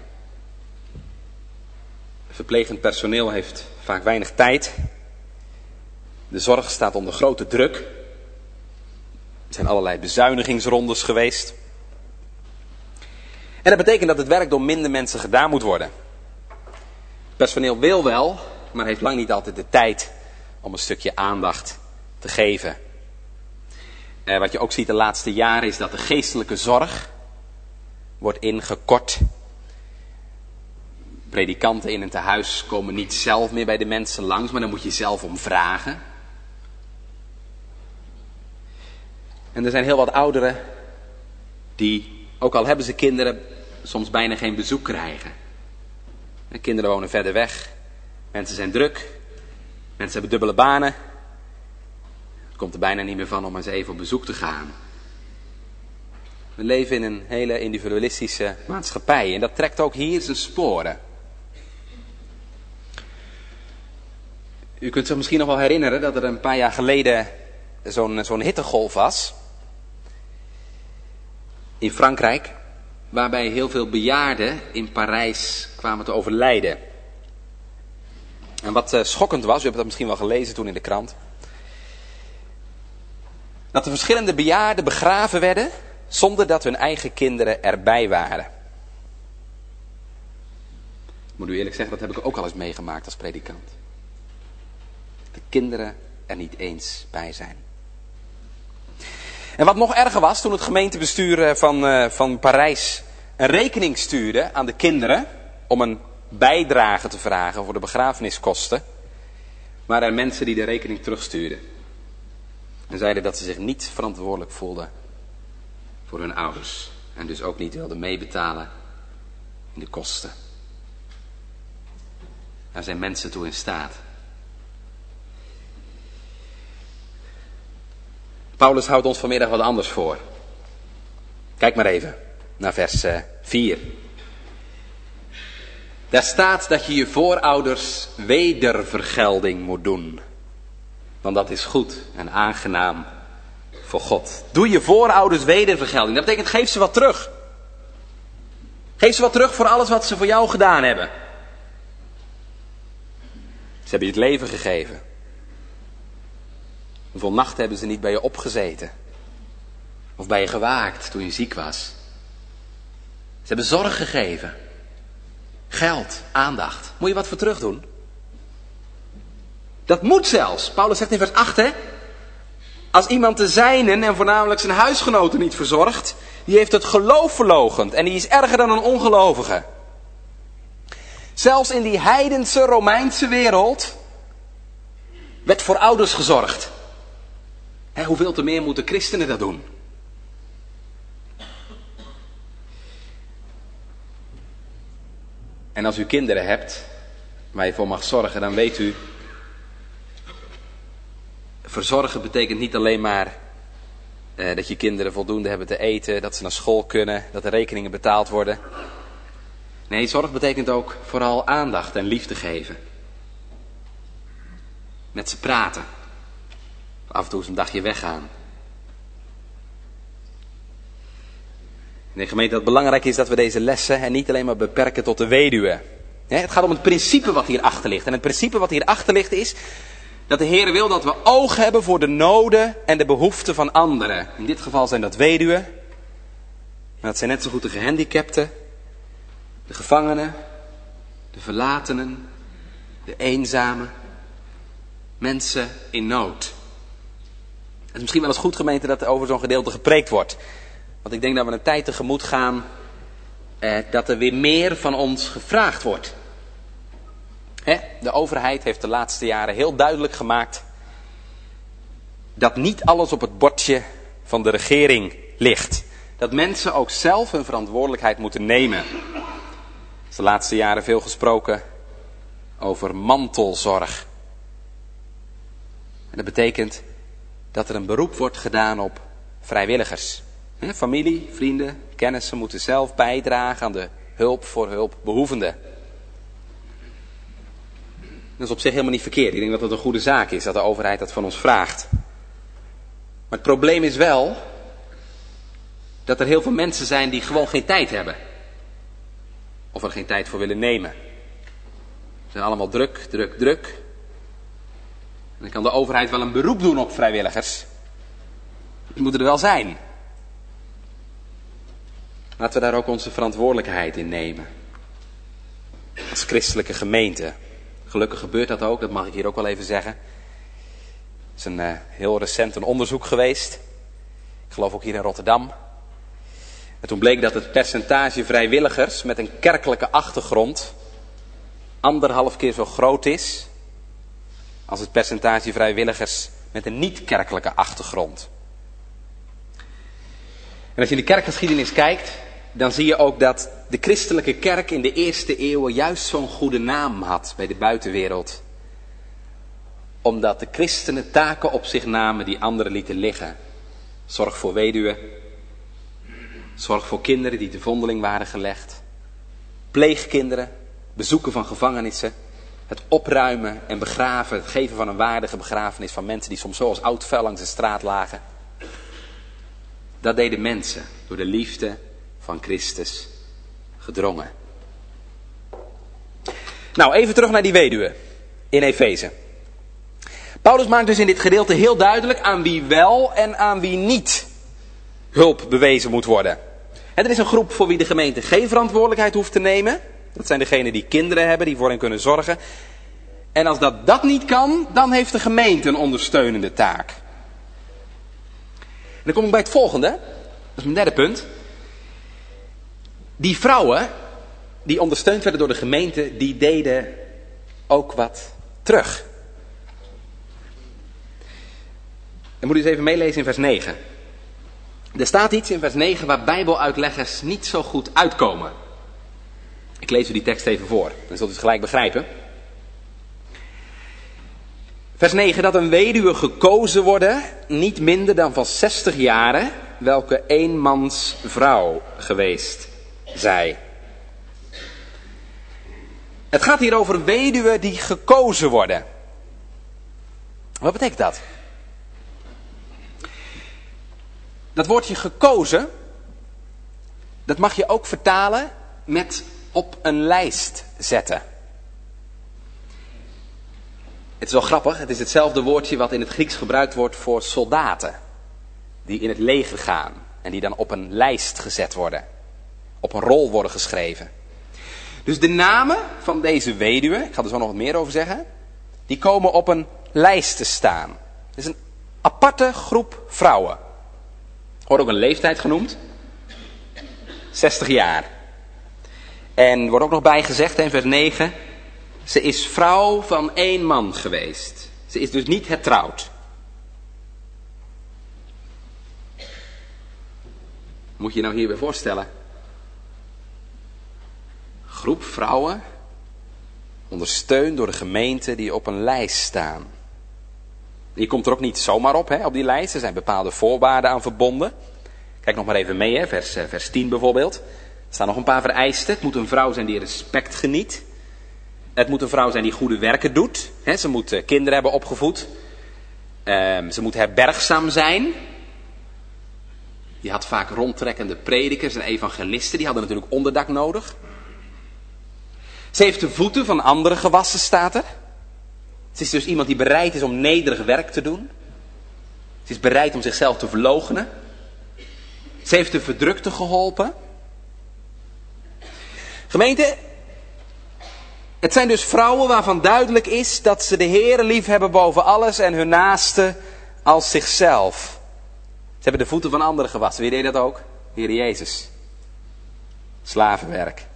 Speaker 2: Verplegend personeel heeft vaak weinig tijd. De zorg staat onder grote druk. Er zijn allerlei bezuinigingsrondes geweest. En dat betekent dat het werk door minder mensen gedaan moet worden. Het personeel wil wel, maar heeft lang niet altijd de tijd om een stukje aandacht te geven. Eh, wat je ook ziet de laatste jaren is dat de geestelijke zorg wordt ingekort. Predikanten in een tehuis komen niet zelf meer bij de mensen langs, maar dan moet je zelf om vragen. En er zijn heel wat ouderen die, ook al hebben ze kinderen, soms bijna geen bezoek krijgen. De kinderen wonen verder weg. Mensen zijn druk. Mensen hebben dubbele banen. Het komt er bijna niet meer van om eens even op bezoek te gaan. We leven in een hele individualistische maatschappij. En dat trekt ook hier zijn sporen. U kunt zich misschien nog wel herinneren dat er een paar jaar geleden zo'n, zo'n hittegolf was. In Frankrijk. Waarbij heel veel bejaarden in Parijs kwamen te overlijden. En wat uh, schokkend was, u hebt dat misschien wel gelezen toen in de krant. Dat de verschillende bejaarden begraven werden zonder dat hun eigen kinderen erbij waren. Ik moet u eerlijk zeggen, dat heb ik ook al eens meegemaakt als predikant. De kinderen er niet eens bij zijn. En wat nog erger was, toen het gemeentebestuur van, uh, van Parijs een rekening stuurde aan de kinderen om een bijdrage te vragen voor de begrafeniskosten, waren er mensen die de rekening terugstuurden. En zeiden dat ze zich niet verantwoordelijk voelden voor hun ouders. En dus ook niet wilden meebetalen in de kosten. Daar zijn mensen toe in staat. Paulus houdt ons vanmiddag wat anders voor. Kijk maar even naar vers vier. Daar staat dat je je voorouders wedervergelding moet doen. Want dat is goed en aangenaam voor God. Doe je voorouders wedervergelding. Dat betekent geef ze wat terug. Geef ze wat terug voor alles wat ze voor jou gedaan hebben. Ze hebben je het leven gegeven. Hoeveel nachten hebben ze niet bij je opgezeten? Of bij je gewaakt toen je ziek was? Ze hebben zorg gegeven. Geld, aandacht. Moet je wat voor terug doen? Dat moet zelfs. Paulus zegt in vers acht, hè. Als iemand de zijnen en voornamelijk zijn huisgenoten niet verzorgt, die heeft het geloof verloochend en die is erger dan een ongelovige. Zelfs in die heidense Romeinse wereld werd voor ouders gezorgd. Hè, hoeveel te meer moeten christenen dat doen? En als u kinderen hebt waar je voor mag zorgen, dan weet u, verzorgen betekent niet alleen maar eh, dat je kinderen voldoende hebben te eten, dat ze naar school kunnen, dat de rekeningen betaald worden. Nee, zorg betekent ook vooral aandacht en liefde geven. Met ze praten. Af en toe eens een dagje weggaan. In de gemeente dat het belangrijk is dat we deze lessen en niet alleen maar beperken tot de weduwe. Het gaat om het principe wat hierachter ligt. En het principe wat hierachter ligt is dat de Heer wil dat we oog hebben voor de noden en de behoeften van anderen. In dit geval zijn dat weduwen. Maar dat zijn net zo goed de gehandicapten, de gevangenen, de verlatenen, de eenzamen. Mensen in nood. Het is misschien wel eens goed, gemeente, dat er over zo'n gedeelte gepreekt wordt. Want ik denk dat we een tijd tegemoet gaan eh, dat er weer meer van ons gevraagd wordt. Hè? De overheid heeft de laatste jaren heel duidelijk gemaakt dat niet alles op het bordje van de regering ligt. Dat mensen ook zelf hun verantwoordelijkheid moeten nemen. Er is de laatste jaren veel gesproken over mantelzorg. En dat betekent dat er een beroep wordt gedaan op vrijwilligers. Familie, vrienden, kennissen moeten zelf bijdragen aan de hulp voor hulpbehoevenden. Dat is op zich helemaal niet verkeerd. Ik denk dat het een goede zaak is dat de overheid dat van ons vraagt. Maar het probleem is wel dat er heel veel mensen zijn die gewoon geen tijd hebben. Of er geen tijd voor willen nemen. Ze zijn allemaal druk, druk, druk. En dan kan de overheid wel een beroep doen op vrijwilligers. Die moeten er wel zijn. Laten we daar ook onze verantwoordelijkheid in nemen. Als christelijke gemeente. Gelukkig gebeurt dat ook, dat mag ik hier ook wel even zeggen. Er is een uh, heel recent een onderzoek geweest. Ik geloof ook hier in Rotterdam. En toen bleek dat het percentage vrijwilligers met een kerkelijke achtergrond anderhalf keer zo groot is als het percentage vrijwilligers met een niet-kerkelijke achtergrond. En als je in de kerkgeschiedenis kijkt, dan zie je ook dat de christelijke kerk in de eerste eeuwen juist zo'n goede naam had bij de buitenwereld. Omdat de christenen taken op zich namen die anderen lieten liggen. Zorg voor weduwen. Zorg voor kinderen die te vondeling waren gelegd. Pleegkinderen. Bezoeken van gevangenissen. Het opruimen en begraven. Het geven van een waardige begrafenis van mensen die soms zo als oud vuil langs de straat lagen. Dat deden mensen door de liefde van Christus gedrongen. Nou, even terug naar die weduwe in Efeze. Paulus maakt dus in dit gedeelte heel duidelijk aan wie wel en aan wie niet hulp bewezen moet worden. En er is een groep voor wie de gemeente geen verantwoordelijkheid hoeft te nemen. Dat zijn degenen die kinderen hebben, die voor hen kunnen zorgen. En als dat, dat niet kan, dan heeft de gemeente een ondersteunende taak. En dan kom ik bij het volgende. Dat is mijn derde punt. Die vrouwen, die ondersteund werden door de gemeente, die deden ook wat terug. Dan moet u eens even meelezen in vers negen. Er staat iets in vers negen waar bijbeluitleggers niet zo goed uitkomen. Ik lees u die tekst even voor, dan zult u het gelijk begrijpen. Vers negen, dat een weduwe gekozen worden, niet minder dan van zestig jaren, welke eenmans vrouw geweest zij. Het gaat hier over weduwen die gekozen worden. Wat betekent dat? Dat woordje gekozen, dat mag je ook vertalen met op een lijst zetten. Het is wel grappig, het is hetzelfde woordje wat in het Grieks gebruikt wordt voor soldaten. Die in het leger gaan en die dan op een lijst gezet worden. Op een rol worden geschreven. Dus de namen van deze weduwe, ik ga er zo nog wat meer over zeggen, die komen op een lijst te staan. Het is een aparte groep vrouwen. Wordt ook een leeftijd genoemd. zestig jaar. En wordt ook nog bijgezegd in vers negen. Ze is vrouw van één man geweest. Ze is dus niet hertrouwd. Moet je je nou hierbij voorstellen. Groep vrouwen. Ondersteund door de gemeente die op een lijst staan. Die komt er ook niet zomaar op, hè, op die lijst. Er zijn bepaalde voorwaarden aan verbonden. Kijk nog maar even mee, hè, vers, vers tien bijvoorbeeld. Er staan nog een paar vereisten. Het moet een vrouw zijn die respect geniet. Het moet een vrouw zijn die goede werken doet. Hè, ze moet kinderen hebben opgevoed. Um, ze moet herbergzaam zijn. Je had vaak rondtrekkende predikers en evangelisten. Die hadden natuurlijk onderdak nodig. Ze heeft de voeten van anderen gewassen, staat er. Ze is dus iemand die bereid is om nederig werk te doen. Ze is bereid om zichzelf te verloochenen. Ze heeft de verdrukte geholpen. Gemeente, het zijn dus vrouwen waarvan duidelijk is dat ze de Heere lief hebben boven alles en hun naaste als zichzelf. Ze hebben de voeten van anderen gewassen. Wie deed dat ook? Heer Jezus. Slavenwerk.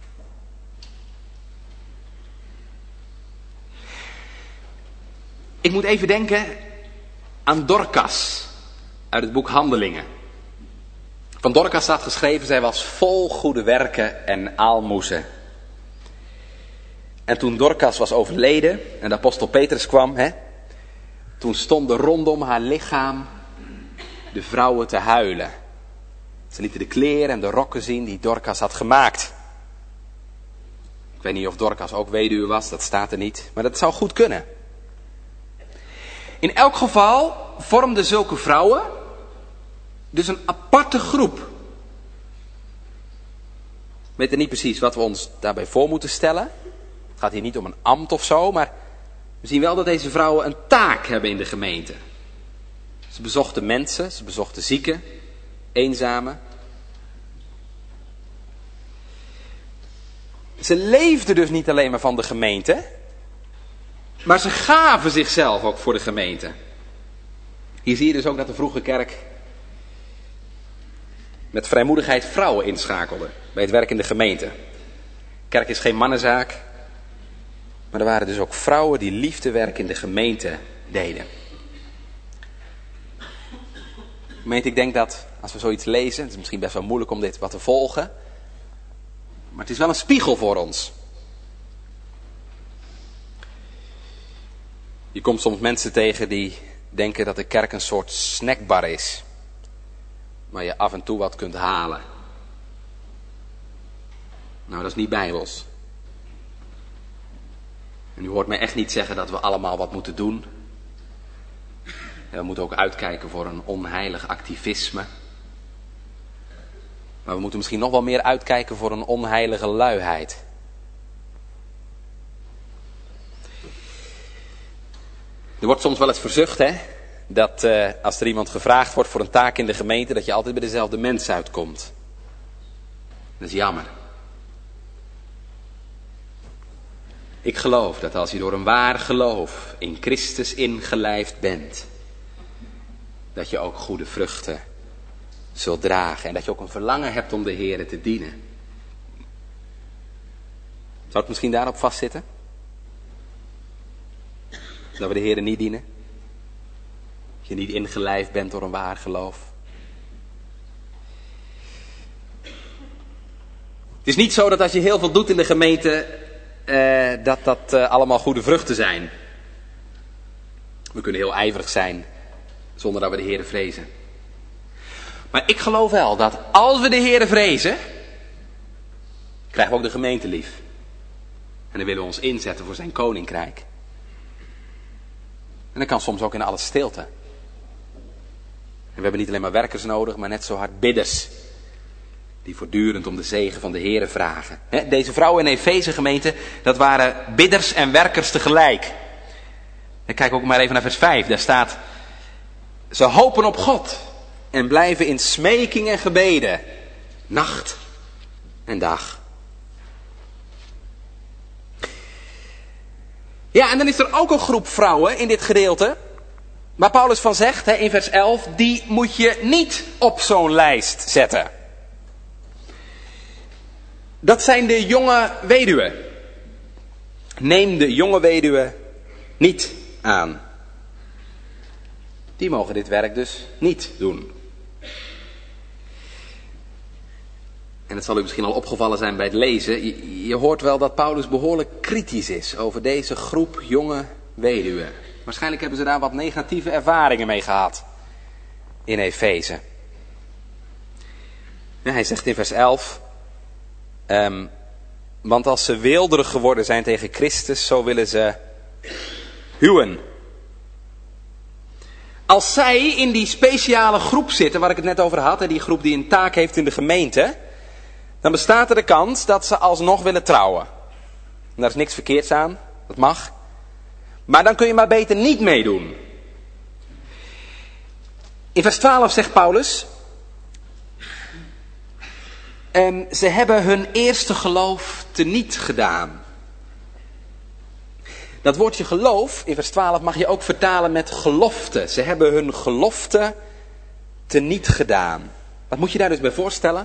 Speaker 2: Ik moet even denken aan Dorcas uit het boek Handelingen. Van Dorcas staat geschreven, zij was vol goede werken en aalmoezen. En toen Dorcas was overleden en de apostel Petrus kwam, hè, Toen stonden rondom haar lichaam de vrouwen te huilen. Ze lieten de kleren en de rokken zien die Dorcas had gemaakt. Ik weet niet of Dorcas ook weduwe was, dat staat er niet. Maar dat zou goed kunnen. In elk geval vormden zulke vrouwen dus een aparte groep. We weten niet precies wat we ons daarbij voor moeten stellen. Het gaat hier niet om een ambt of zo, maar we zien wel dat deze vrouwen een taak hebben in de gemeente. Ze bezochten mensen, ze bezochten zieken, eenzamen. Ze leefden dus niet alleen maar van de gemeente, maar ze gaven zichzelf ook voor de gemeente. Hier zie je dus ook dat de vroege kerk met vrijmoedigheid vrouwen inschakelde bij het werk in de gemeente. Kerk is geen mannenzaak, maar er waren dus ook vrouwen die liefdewerk in de gemeente deden. Gemeente, ik denk dat als we zoiets lezen, het is misschien best wel moeilijk om dit wat te volgen, maar het is wel een spiegel voor ons. Je komt soms mensen tegen die denken dat de kerk een soort snackbar is, waar je af en toe wat kunt halen. Nou, dat is niet bijbels. En u hoort mij echt niet zeggen dat we allemaal wat moeten doen. En we moeten ook uitkijken voor een onheilig activisme. Maar we moeten misschien nog wel meer uitkijken voor een onheilige luiheid. Er wordt soms wel eens verzucht, hè, dat uh, als er iemand gevraagd wordt voor een taak in de gemeente, dat je altijd bij dezelfde mensen uitkomt. Dat is jammer. Ik geloof dat als je door een waar geloof in Christus ingelijfd bent, dat je ook goede vruchten zult dragen. En dat je ook een verlangen hebt om de Heere te dienen. Zou het misschien daarop vastzitten? Dat we de Heere niet dienen? Dat je niet ingelijfd bent door een waar geloof? Het is niet zo dat als je heel veel doet in de gemeente, Uh, dat dat uh, allemaal goede vruchten zijn. We kunnen heel ijverig zijn zonder dat we de Heere vrezen. Maar ik geloof wel dat als we de Heere vrezen, krijgen we ook de gemeente lief. En dan willen we ons inzetten voor zijn koninkrijk. En dat kan soms ook in alle stilte. En we hebben niet alleen maar werkers nodig, maar net zo hard bidders. Die voortdurend om de zegen van de Heere vragen. He, deze vrouwen in Efeze gemeente, dat waren bidders en werkers tegelijk. En kijk ook maar even naar vers vijf. Daar staat: ze hopen op God en blijven in smeking en gebeden, nacht en dag. Ja, en dan is er ook een groep vrouwen in dit gedeelte, waar Paulus van zegt, he, in vers elf, die moet je niet op zo'n lijst zetten. Dat zijn de jonge weduwen. Neem de jonge weduwen niet aan. Die mogen dit werk dus niet doen. En het zal u misschien al opgevallen zijn bij het lezen. Je, je hoort wel dat Paulus behoorlijk kritisch is over deze groep jonge weduwen. Waarschijnlijk hebben ze daar wat negatieve ervaringen mee gehad. In Efeze. Ja, hij zegt in vers elf... Um, want als ze weelderig geworden zijn tegen Christus, zo willen ze huwen. Als zij in die speciale groep zitten, waar ik het net over had, die groep die een taak heeft in de gemeente, dan bestaat er de kans dat ze alsnog willen trouwen. En daar is niks verkeerds aan, dat mag. Maar dan kun je maar beter niet meedoen. In vers twaalf zegt Paulus: En ze hebben hun eerste geloof teniet gedaan. Dat woordje geloof in vers twaalf mag je ook vertalen met gelofte. Ze hebben hun gelofte teniet gedaan. Wat moet je daar dus bij voorstellen?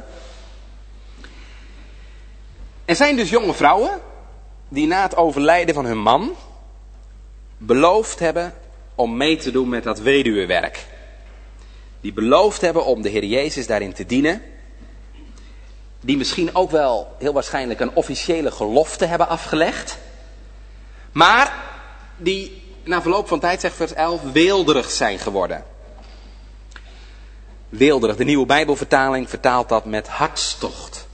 Speaker 2: Er zijn dus jonge vrouwen die na het overlijden van hun man beloofd hebben om mee te doen met dat weduwewerk. Die beloofd hebben om de Heer Jezus daarin te dienen. Die misschien ook wel heel waarschijnlijk een officiële gelofte hebben afgelegd. Maar die na verloop van tijd, zegt vers elf, weelderig zijn geworden. Weelderig, de nieuwe Bijbelvertaling vertaalt dat met hartstocht.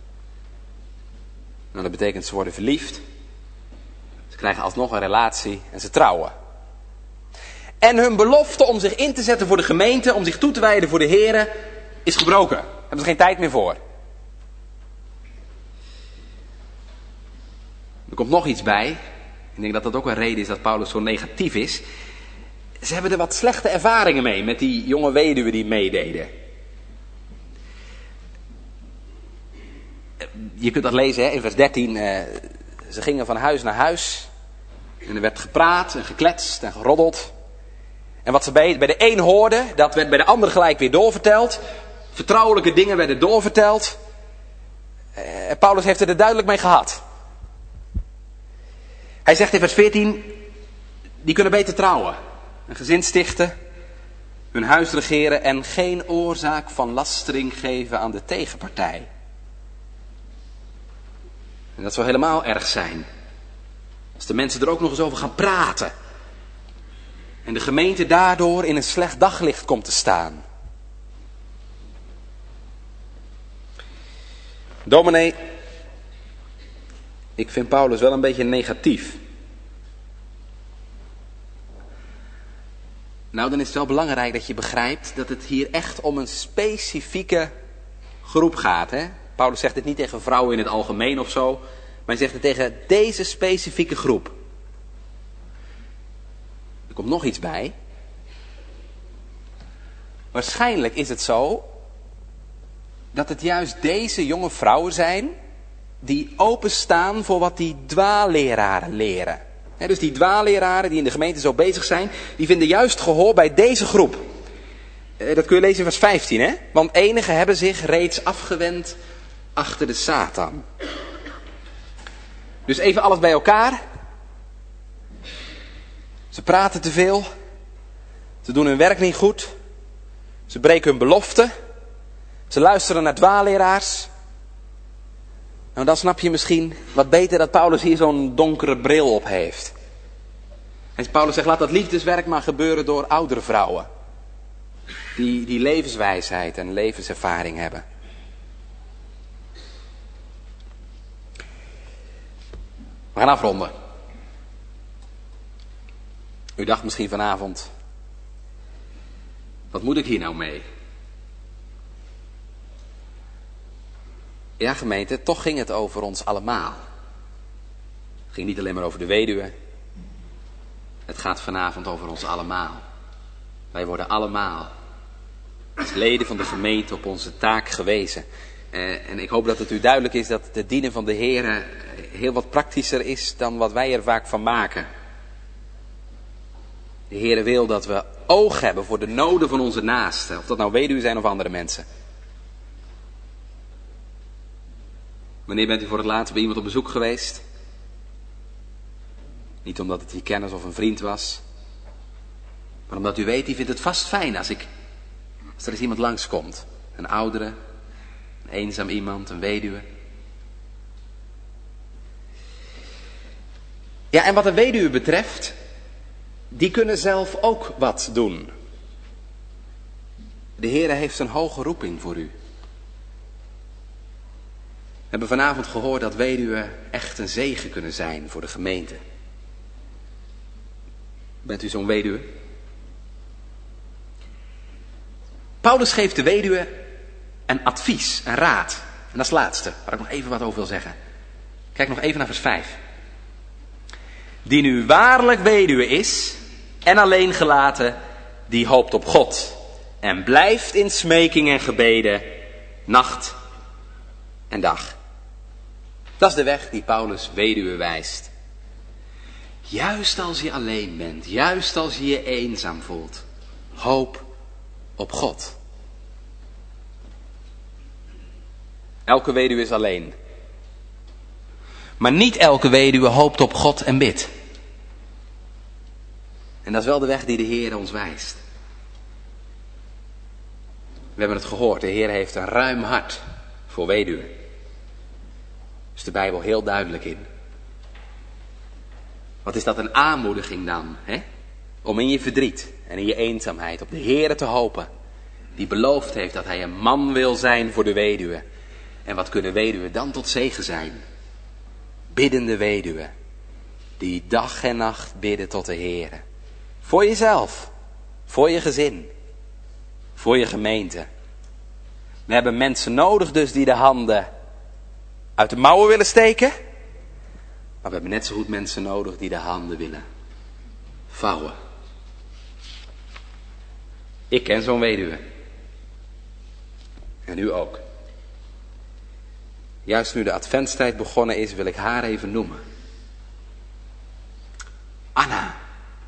Speaker 2: Nou, dat betekent ze worden verliefd. Ze krijgen alsnog een relatie en ze trouwen. En hun belofte om zich in te zetten voor de gemeente, om zich toe te wijden voor de Here, is gebroken. Daar hebben ze geen tijd meer voor. Er komt nog iets bij. Ik denk dat dat ook een reden is dat Paulus zo negatief is. Ze hebben er wat slechte ervaringen mee met die jonge weduwen die meededen. Je kunt dat lezen hè, in vers dertien. Uh, ze gingen van huis naar huis. En er werd gepraat en gekletst en geroddeld. En wat ze bij, bij de een hoorden, dat werd bij de ander gelijk weer doorverteld. Vertrouwelijke dingen werden doorverteld. Uh, Paulus heeft er duidelijk mee gehad. Hij zegt in vers veertien, die kunnen beter trouwen. Een gezin stichten, hun huis regeren en geen oorzaak van lastering geven aan de tegenpartij. En dat zou helemaal erg zijn. Als de mensen er ook nog eens over gaan praten. En de gemeente daardoor in een slecht daglicht komt te staan. Dominee, ik vind Paulus wel een beetje negatief. Nou, dan is het wel belangrijk dat je begrijpt dat het hier echt om een specifieke groep gaat. Hè? Paulus zegt het niet tegen vrouwen in het algemeen of zo, maar hij zegt het tegen deze specifieke groep. Er komt nog iets bij. Waarschijnlijk is het zo dat het juist deze jonge vrouwen zijn die openstaan voor wat die dwaalleraren leren. He, dus die dwaalleraren die in de gemeente zo bezig zijn, die vinden juist gehoor bij deze groep. Eh, dat kun je lezen in vers vijftien, hè? Want enigen hebben zich reeds afgewend achter de Satan. Dus even alles bij elkaar. Ze praten te veel. Ze doen hun werk niet goed. Ze breken hun beloften. Ze luisteren naar dwaalleraars. Nou, dan snap je misschien wat beter dat Paulus hier zo'n donkere bril op heeft. En Paulus zegt, laat dat liefdeswerk maar gebeuren door oudere vrouwen. Die, die levenswijsheid en levenservaring hebben. We gaan afronden. U dacht misschien vanavond, wat moet ik hier nou mee? Ja, gemeente, toch ging het over ons allemaal. Het ging niet alleen maar over de weduwe. Het gaat vanavond over ons allemaal. Wij worden allemaal als leden van de gemeente op onze taak gewezen. Eh, en ik hoop dat het u duidelijk is dat het dienen van de Heer heel wat praktischer is dan wat wij er vaak van maken. De Heer wil dat we oog hebben voor de noden van onze naasten. Of dat nou weduwen zijn of andere mensen. Wanneer bent u voor het laatst bij iemand op bezoek geweest? Niet omdat het je kennis of een vriend was. Maar omdat u weet, die vindt het vast fijn als, ik, als er eens iemand langskomt. Een oudere, een eenzaam iemand, een weduwe. Ja, en wat de weduwe betreft, die kunnen zelf ook wat doen. De Heere heeft een hoge roeping voor u. We hebben vanavond gehoord dat weduwen echt een zegen kunnen zijn voor de gemeente. Bent u zo'n weduwe? Paulus geeft de weduwe een advies, een raad. En dat is het laatste, waar ik nog even wat over wil zeggen. Kijk nog even naar vers vijf. Die nu waarlijk weduwe is en alleen gelaten, die hoopt op God. En blijft in smeking en gebeden, nacht en dag. Dat is de weg die Paulus weduwe wijst. Juist als je alleen bent, juist als je je eenzaam voelt, hoop op God. Elke weduwe is alleen. Maar niet elke weduwe hoopt op God en bidt. En dat is wel de weg die de Heer ons wijst. We hebben het gehoord, de Heer heeft een ruim hart voor weduwen. Daar is de Bijbel heel duidelijk in. Wat is dat een aanmoediging dan, hè? Om in je verdriet en in je eenzaamheid op de Heere te hopen. Die beloofd heeft dat hij een man wil zijn voor de weduwe. En wat kunnen weduwen dan tot zegen zijn? Biddende weduwen. Die dag en nacht bidden tot de Heere. Voor jezelf. Voor je gezin. Voor je gemeente. We hebben mensen nodig dus die de handen uit de mouwen willen steken. Maar we hebben net zo goed mensen nodig die de handen willen vouwen. Ik ken zo'n weduwe. En u ook. Juist nu de adventstijd begonnen is, wil ik haar even noemen. Anna.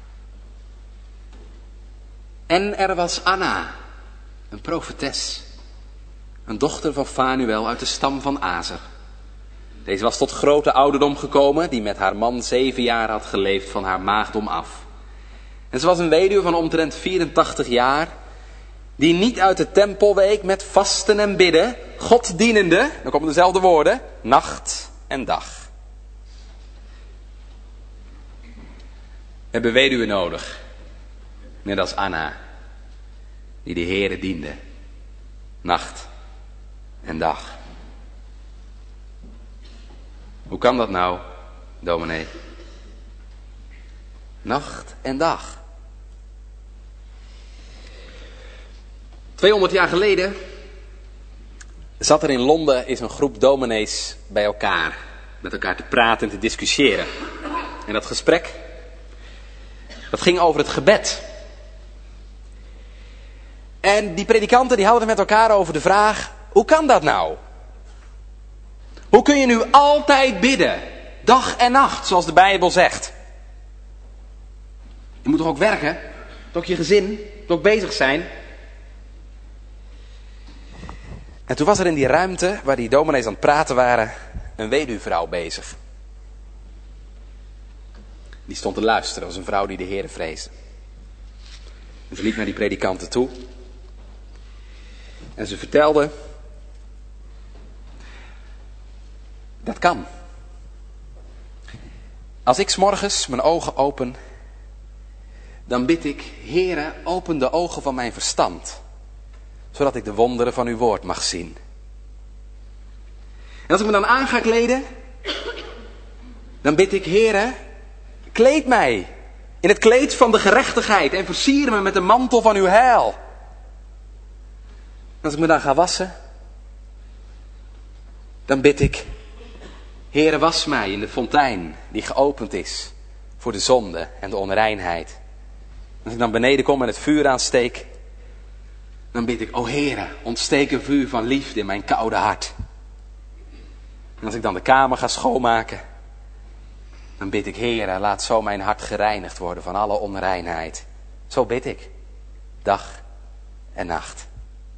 Speaker 2: En er was Anna, een profetes. Een dochter van Fanuel uit de stam van Azer. Deze was tot grote ouderdom gekomen, die met haar man zeven jaar had geleefd van haar maagdom af. En ze was een weduwe van omtrent vierentachtig jaar, die niet uit de tempel week met vasten en bidden, God dienende, dan komen dezelfde woorden, nacht en dag. We hebben weduwen nodig, net als Anna, die de Heere diende, nacht en dag. Hoe kan dat nou, dominee? Nacht en dag. tweehonderd jaar geleden zat er in Londen eens een groep dominees bij elkaar. Met elkaar te praten en te discussiëren. En dat gesprek, dat ging over het gebed. En die predikanten die hadden het met elkaar over de vraag, hoe kan dat nou? Hoe kun je nu altijd bidden, dag en nacht, zoals de Bijbel zegt? Je moet toch ook werken? Toch ook je gezin? Toch ook bezig zijn? En toen was er in die ruimte, waar die dominees aan het praten waren, een weduwvrouw bezig. Die stond te luisteren, dat was een vrouw die de Heere vreesde. En ze liep naar die predikanten toe. En ze vertelde, dat kan. Als ik 's morgens mijn ogen open, dan bid ik, Heere, open de ogen van mijn verstand, zodat ik de wonderen van uw woord mag zien. En als ik me dan aan ga kleden, dan bid ik, Heere, kleed mij in het kleed van de gerechtigheid en versier me met de mantel van uw heil. En als ik me dan ga wassen, dan bid ik, Heere, was mij in de fontein die geopend is voor de zonde en de onreinheid. Als ik dan beneden kom en het vuur aansteek, dan bid ik, o Heere, ontsteek een vuur van liefde in mijn koude hart. En als ik dan de kamer ga schoonmaken, dan bid ik, Heere, laat zo mijn hart gereinigd worden van alle onreinheid. Zo bid ik, dag en nacht.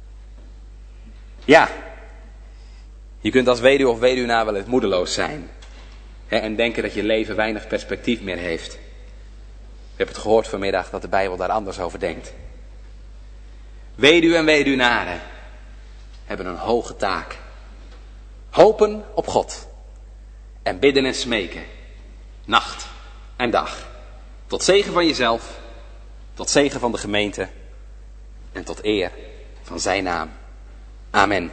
Speaker 2: Ja, je kunt als weduwe of weduwnaar wel eens moedeloos zijn. Hè, en denken dat je leven weinig perspectief meer heeft. Ik heb het gehoord vanmiddag dat de Bijbel daar anders over denkt. Weduwe en weduwnaren hebben een hoge taak. Hopen op God. En bidden en smeken. Nacht en dag. Tot zegen van jezelf. Tot zegen van de gemeente. En tot eer van zijn naam. Amen.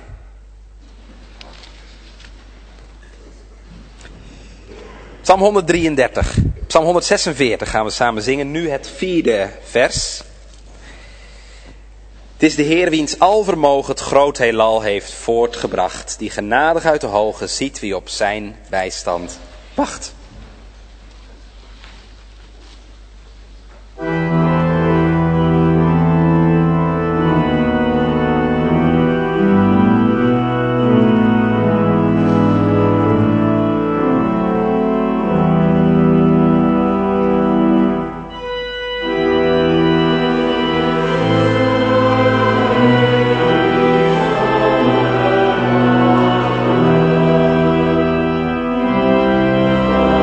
Speaker 2: Psalm honderddrieëndertig. Psalm honderdzesenveertig gaan we samen zingen. Nu het vierde vers. Het is de Heer wiens alvermogen het groot heelal heeft voortgebracht. Die genadig uit de hoge ziet wie op zijn bijstand wacht.
Speaker 3: O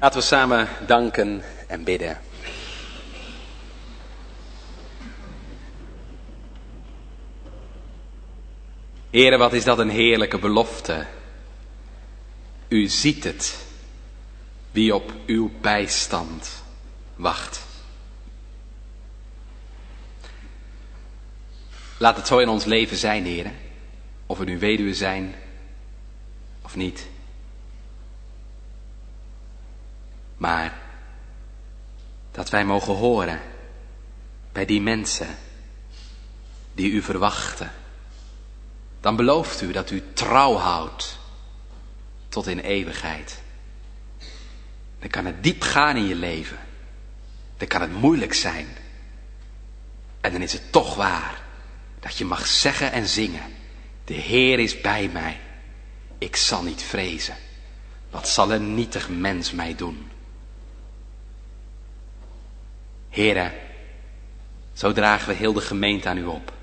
Speaker 2: Laten we samen danken en bidden. Heere, wat is dat een heerlijke belofte. U ziet het, wie op uw bijstand wacht. Laat het zo in ons leven zijn, Heere, of we nu weduwe zijn of niet. Maar dat wij mogen horen bij die mensen die u verwachten. Dan belooft u dat u trouw houdt tot in eeuwigheid. Dan kan het diep gaan in je leven. Dan kan het moeilijk zijn. En dan is het toch waar dat je mag zeggen en zingen: de Heer is bij mij. Ik zal niet vrezen. Wat zal een nietig mens mij doen? Heere, zo dragen we heel de gemeente aan u op.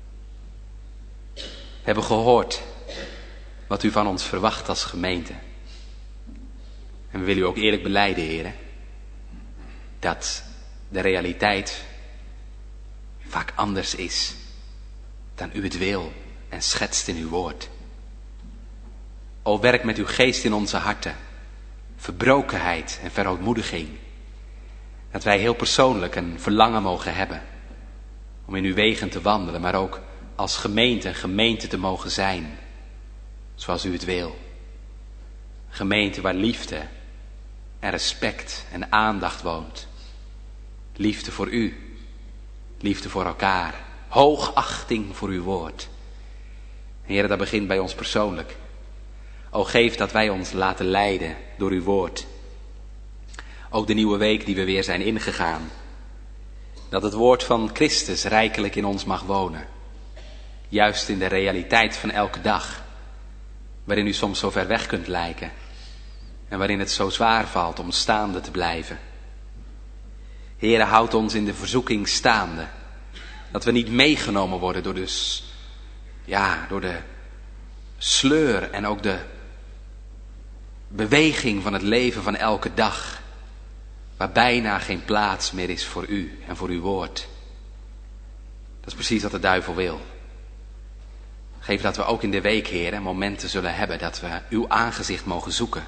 Speaker 2: We hebben gehoord wat u van ons verwacht als gemeente. En we willen u ook eerlijk belijden, Heere, dat de realiteit vaak anders is dan u het wil en schetst in uw woord. O, werk met uw geest in onze harten, verbrokenheid en verootmoediging. Dat wij heel persoonlijk een verlangen mogen hebben om in uw wegen te wandelen, maar ook als gemeente een gemeente te mogen zijn, zoals u het wil. Een gemeente waar liefde en respect en aandacht woont. Liefde voor u, liefde voor elkaar, hoogachting voor uw woord. Heer, dat begint bij ons persoonlijk. O, geef dat wij ons laten leiden door uw woord. Ook de nieuwe week die we weer zijn ingegaan. Dat het woord van Christus rijkelijk in ons mag wonen. Juist in de realiteit van elke dag. Waarin u soms zo ver weg kunt lijken. En waarin het zo zwaar valt om staande te blijven. Heere, houd ons in de verzoeking staande. Dat we niet meegenomen worden door de, ja, door de sleur en ook de beweging van het leven van elke dag. Waar bijna geen plaats meer is voor u en voor uw woord. Dat is precies wat de duivel wil. Geef dat we ook in de week, Heer, momenten zullen hebben dat we uw aangezicht mogen zoeken.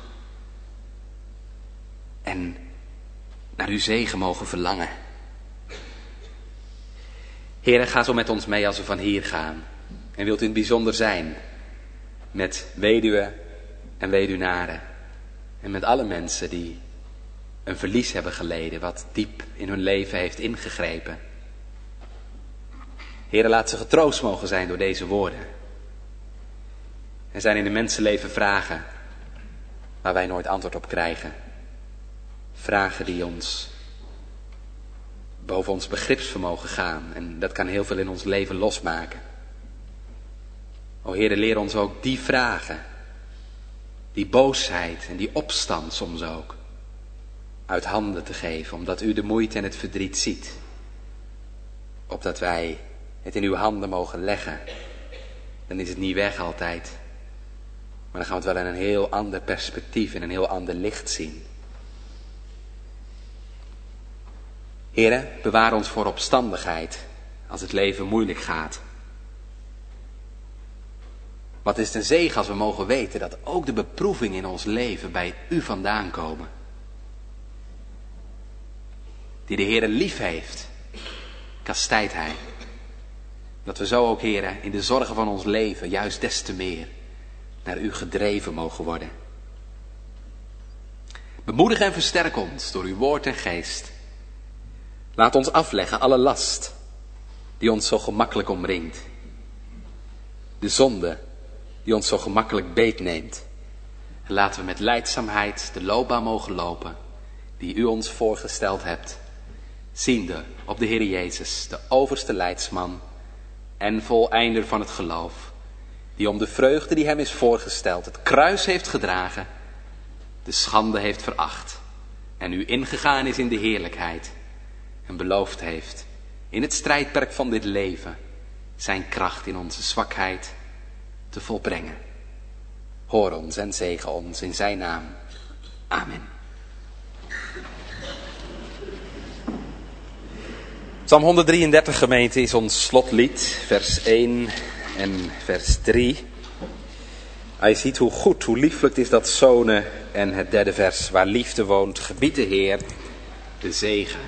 Speaker 2: En naar uw zegen mogen verlangen. Heer, ga zo met ons mee als we van hier gaan. En wilt u in het bijzonder zijn met weduwen en weduwnaren. En met alle mensen die een verlies hebben geleden wat diep in hun leven heeft ingegrepen. Heere, laat ze getroost mogen zijn door deze woorden. Er zijn in de mensenleven vragen waar wij nooit antwoord op krijgen. Vragen die ons boven ons begripsvermogen gaan. En dat kan heel veel in ons leven losmaken. O Heere, leer ons ook die vragen, die boosheid en die opstand soms ook, uit handen te geven, omdat u de moeite en het verdriet ziet. Opdat wij het in uw handen mogen leggen. Dan is het niet weg altijd. Maar dan gaan we het wel in een heel ander perspectief, in een heel ander licht zien. Heere, bewaar ons voor opstandigheid als het leven moeilijk gaat. Wat is het een zegen als we mogen weten dat ook de beproevingen in ons leven bij u vandaan komen. Die de Heere lief heeft, kastijdt hij. Dat we zo ook, Heere, in de zorgen van ons leven juist des te meer naar u gedreven mogen worden. Bemoedig en versterk ons door uw woord en geest. Laat ons afleggen alle last die ons zo gemakkelijk omringt. De zonde die ons zo gemakkelijk beetneemt. En laten we met lijdzaamheid de loopbaan mogen lopen die u ons voorgesteld hebt. Ziende op de Heer Jezus, de overste leidsman en voleinder van het geloof. Die om de vreugde die hem is voorgesteld het kruis heeft gedragen, de schande heeft veracht en u ingegaan is in de heerlijkheid. En beloofd heeft in het strijdperk van dit leven zijn kracht in onze zwakheid te volbrengen. Hoor ons en zegen ons in zijn naam. Amen. Psalm honderddrieëndertig, gemeente, is ons slotlied, vers één en vers drie. Hij ziet hoe goed, hoe lieflijk is dat zonen. En het derde vers, waar liefde woont, gebiedt de Heer de zegen.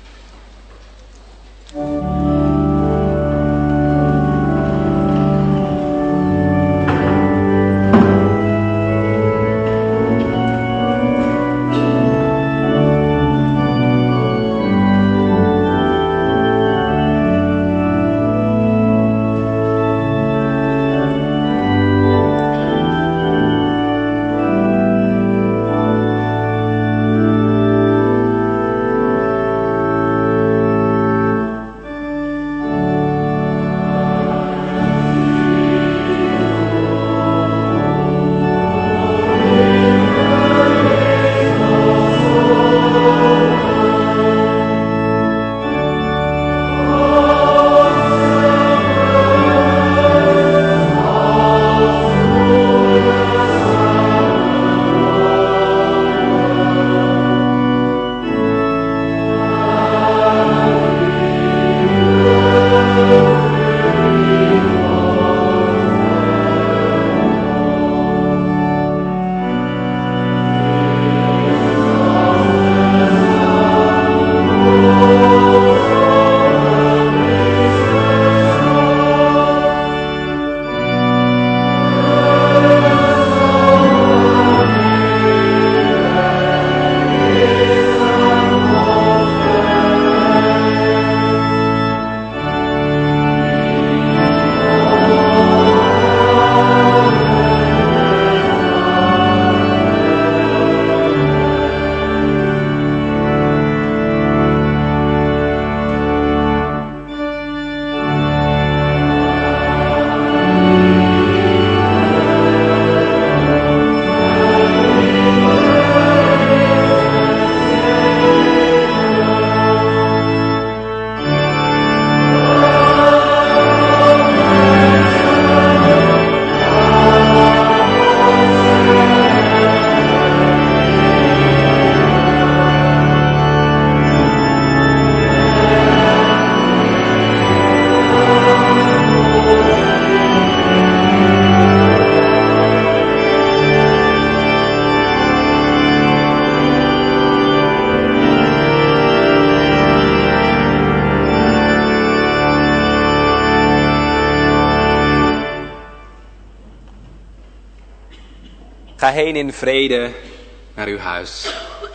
Speaker 2: Ga heen in vrede naar uw huis.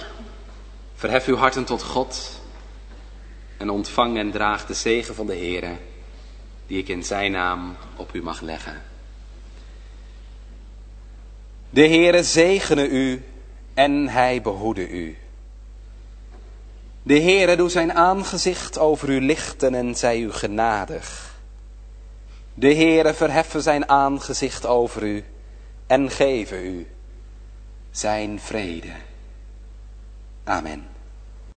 Speaker 2: Verhef uw harten tot God en ontvang en draag de zegen van de Heere, die ik in zijn naam op u mag leggen. De Heere zegene u en hij behoede u. De Heere doe zijn aangezicht over u lichten en zij u genadig. De Heere verheffen zijn aangezicht over u en geven u zijn vrede. Amen.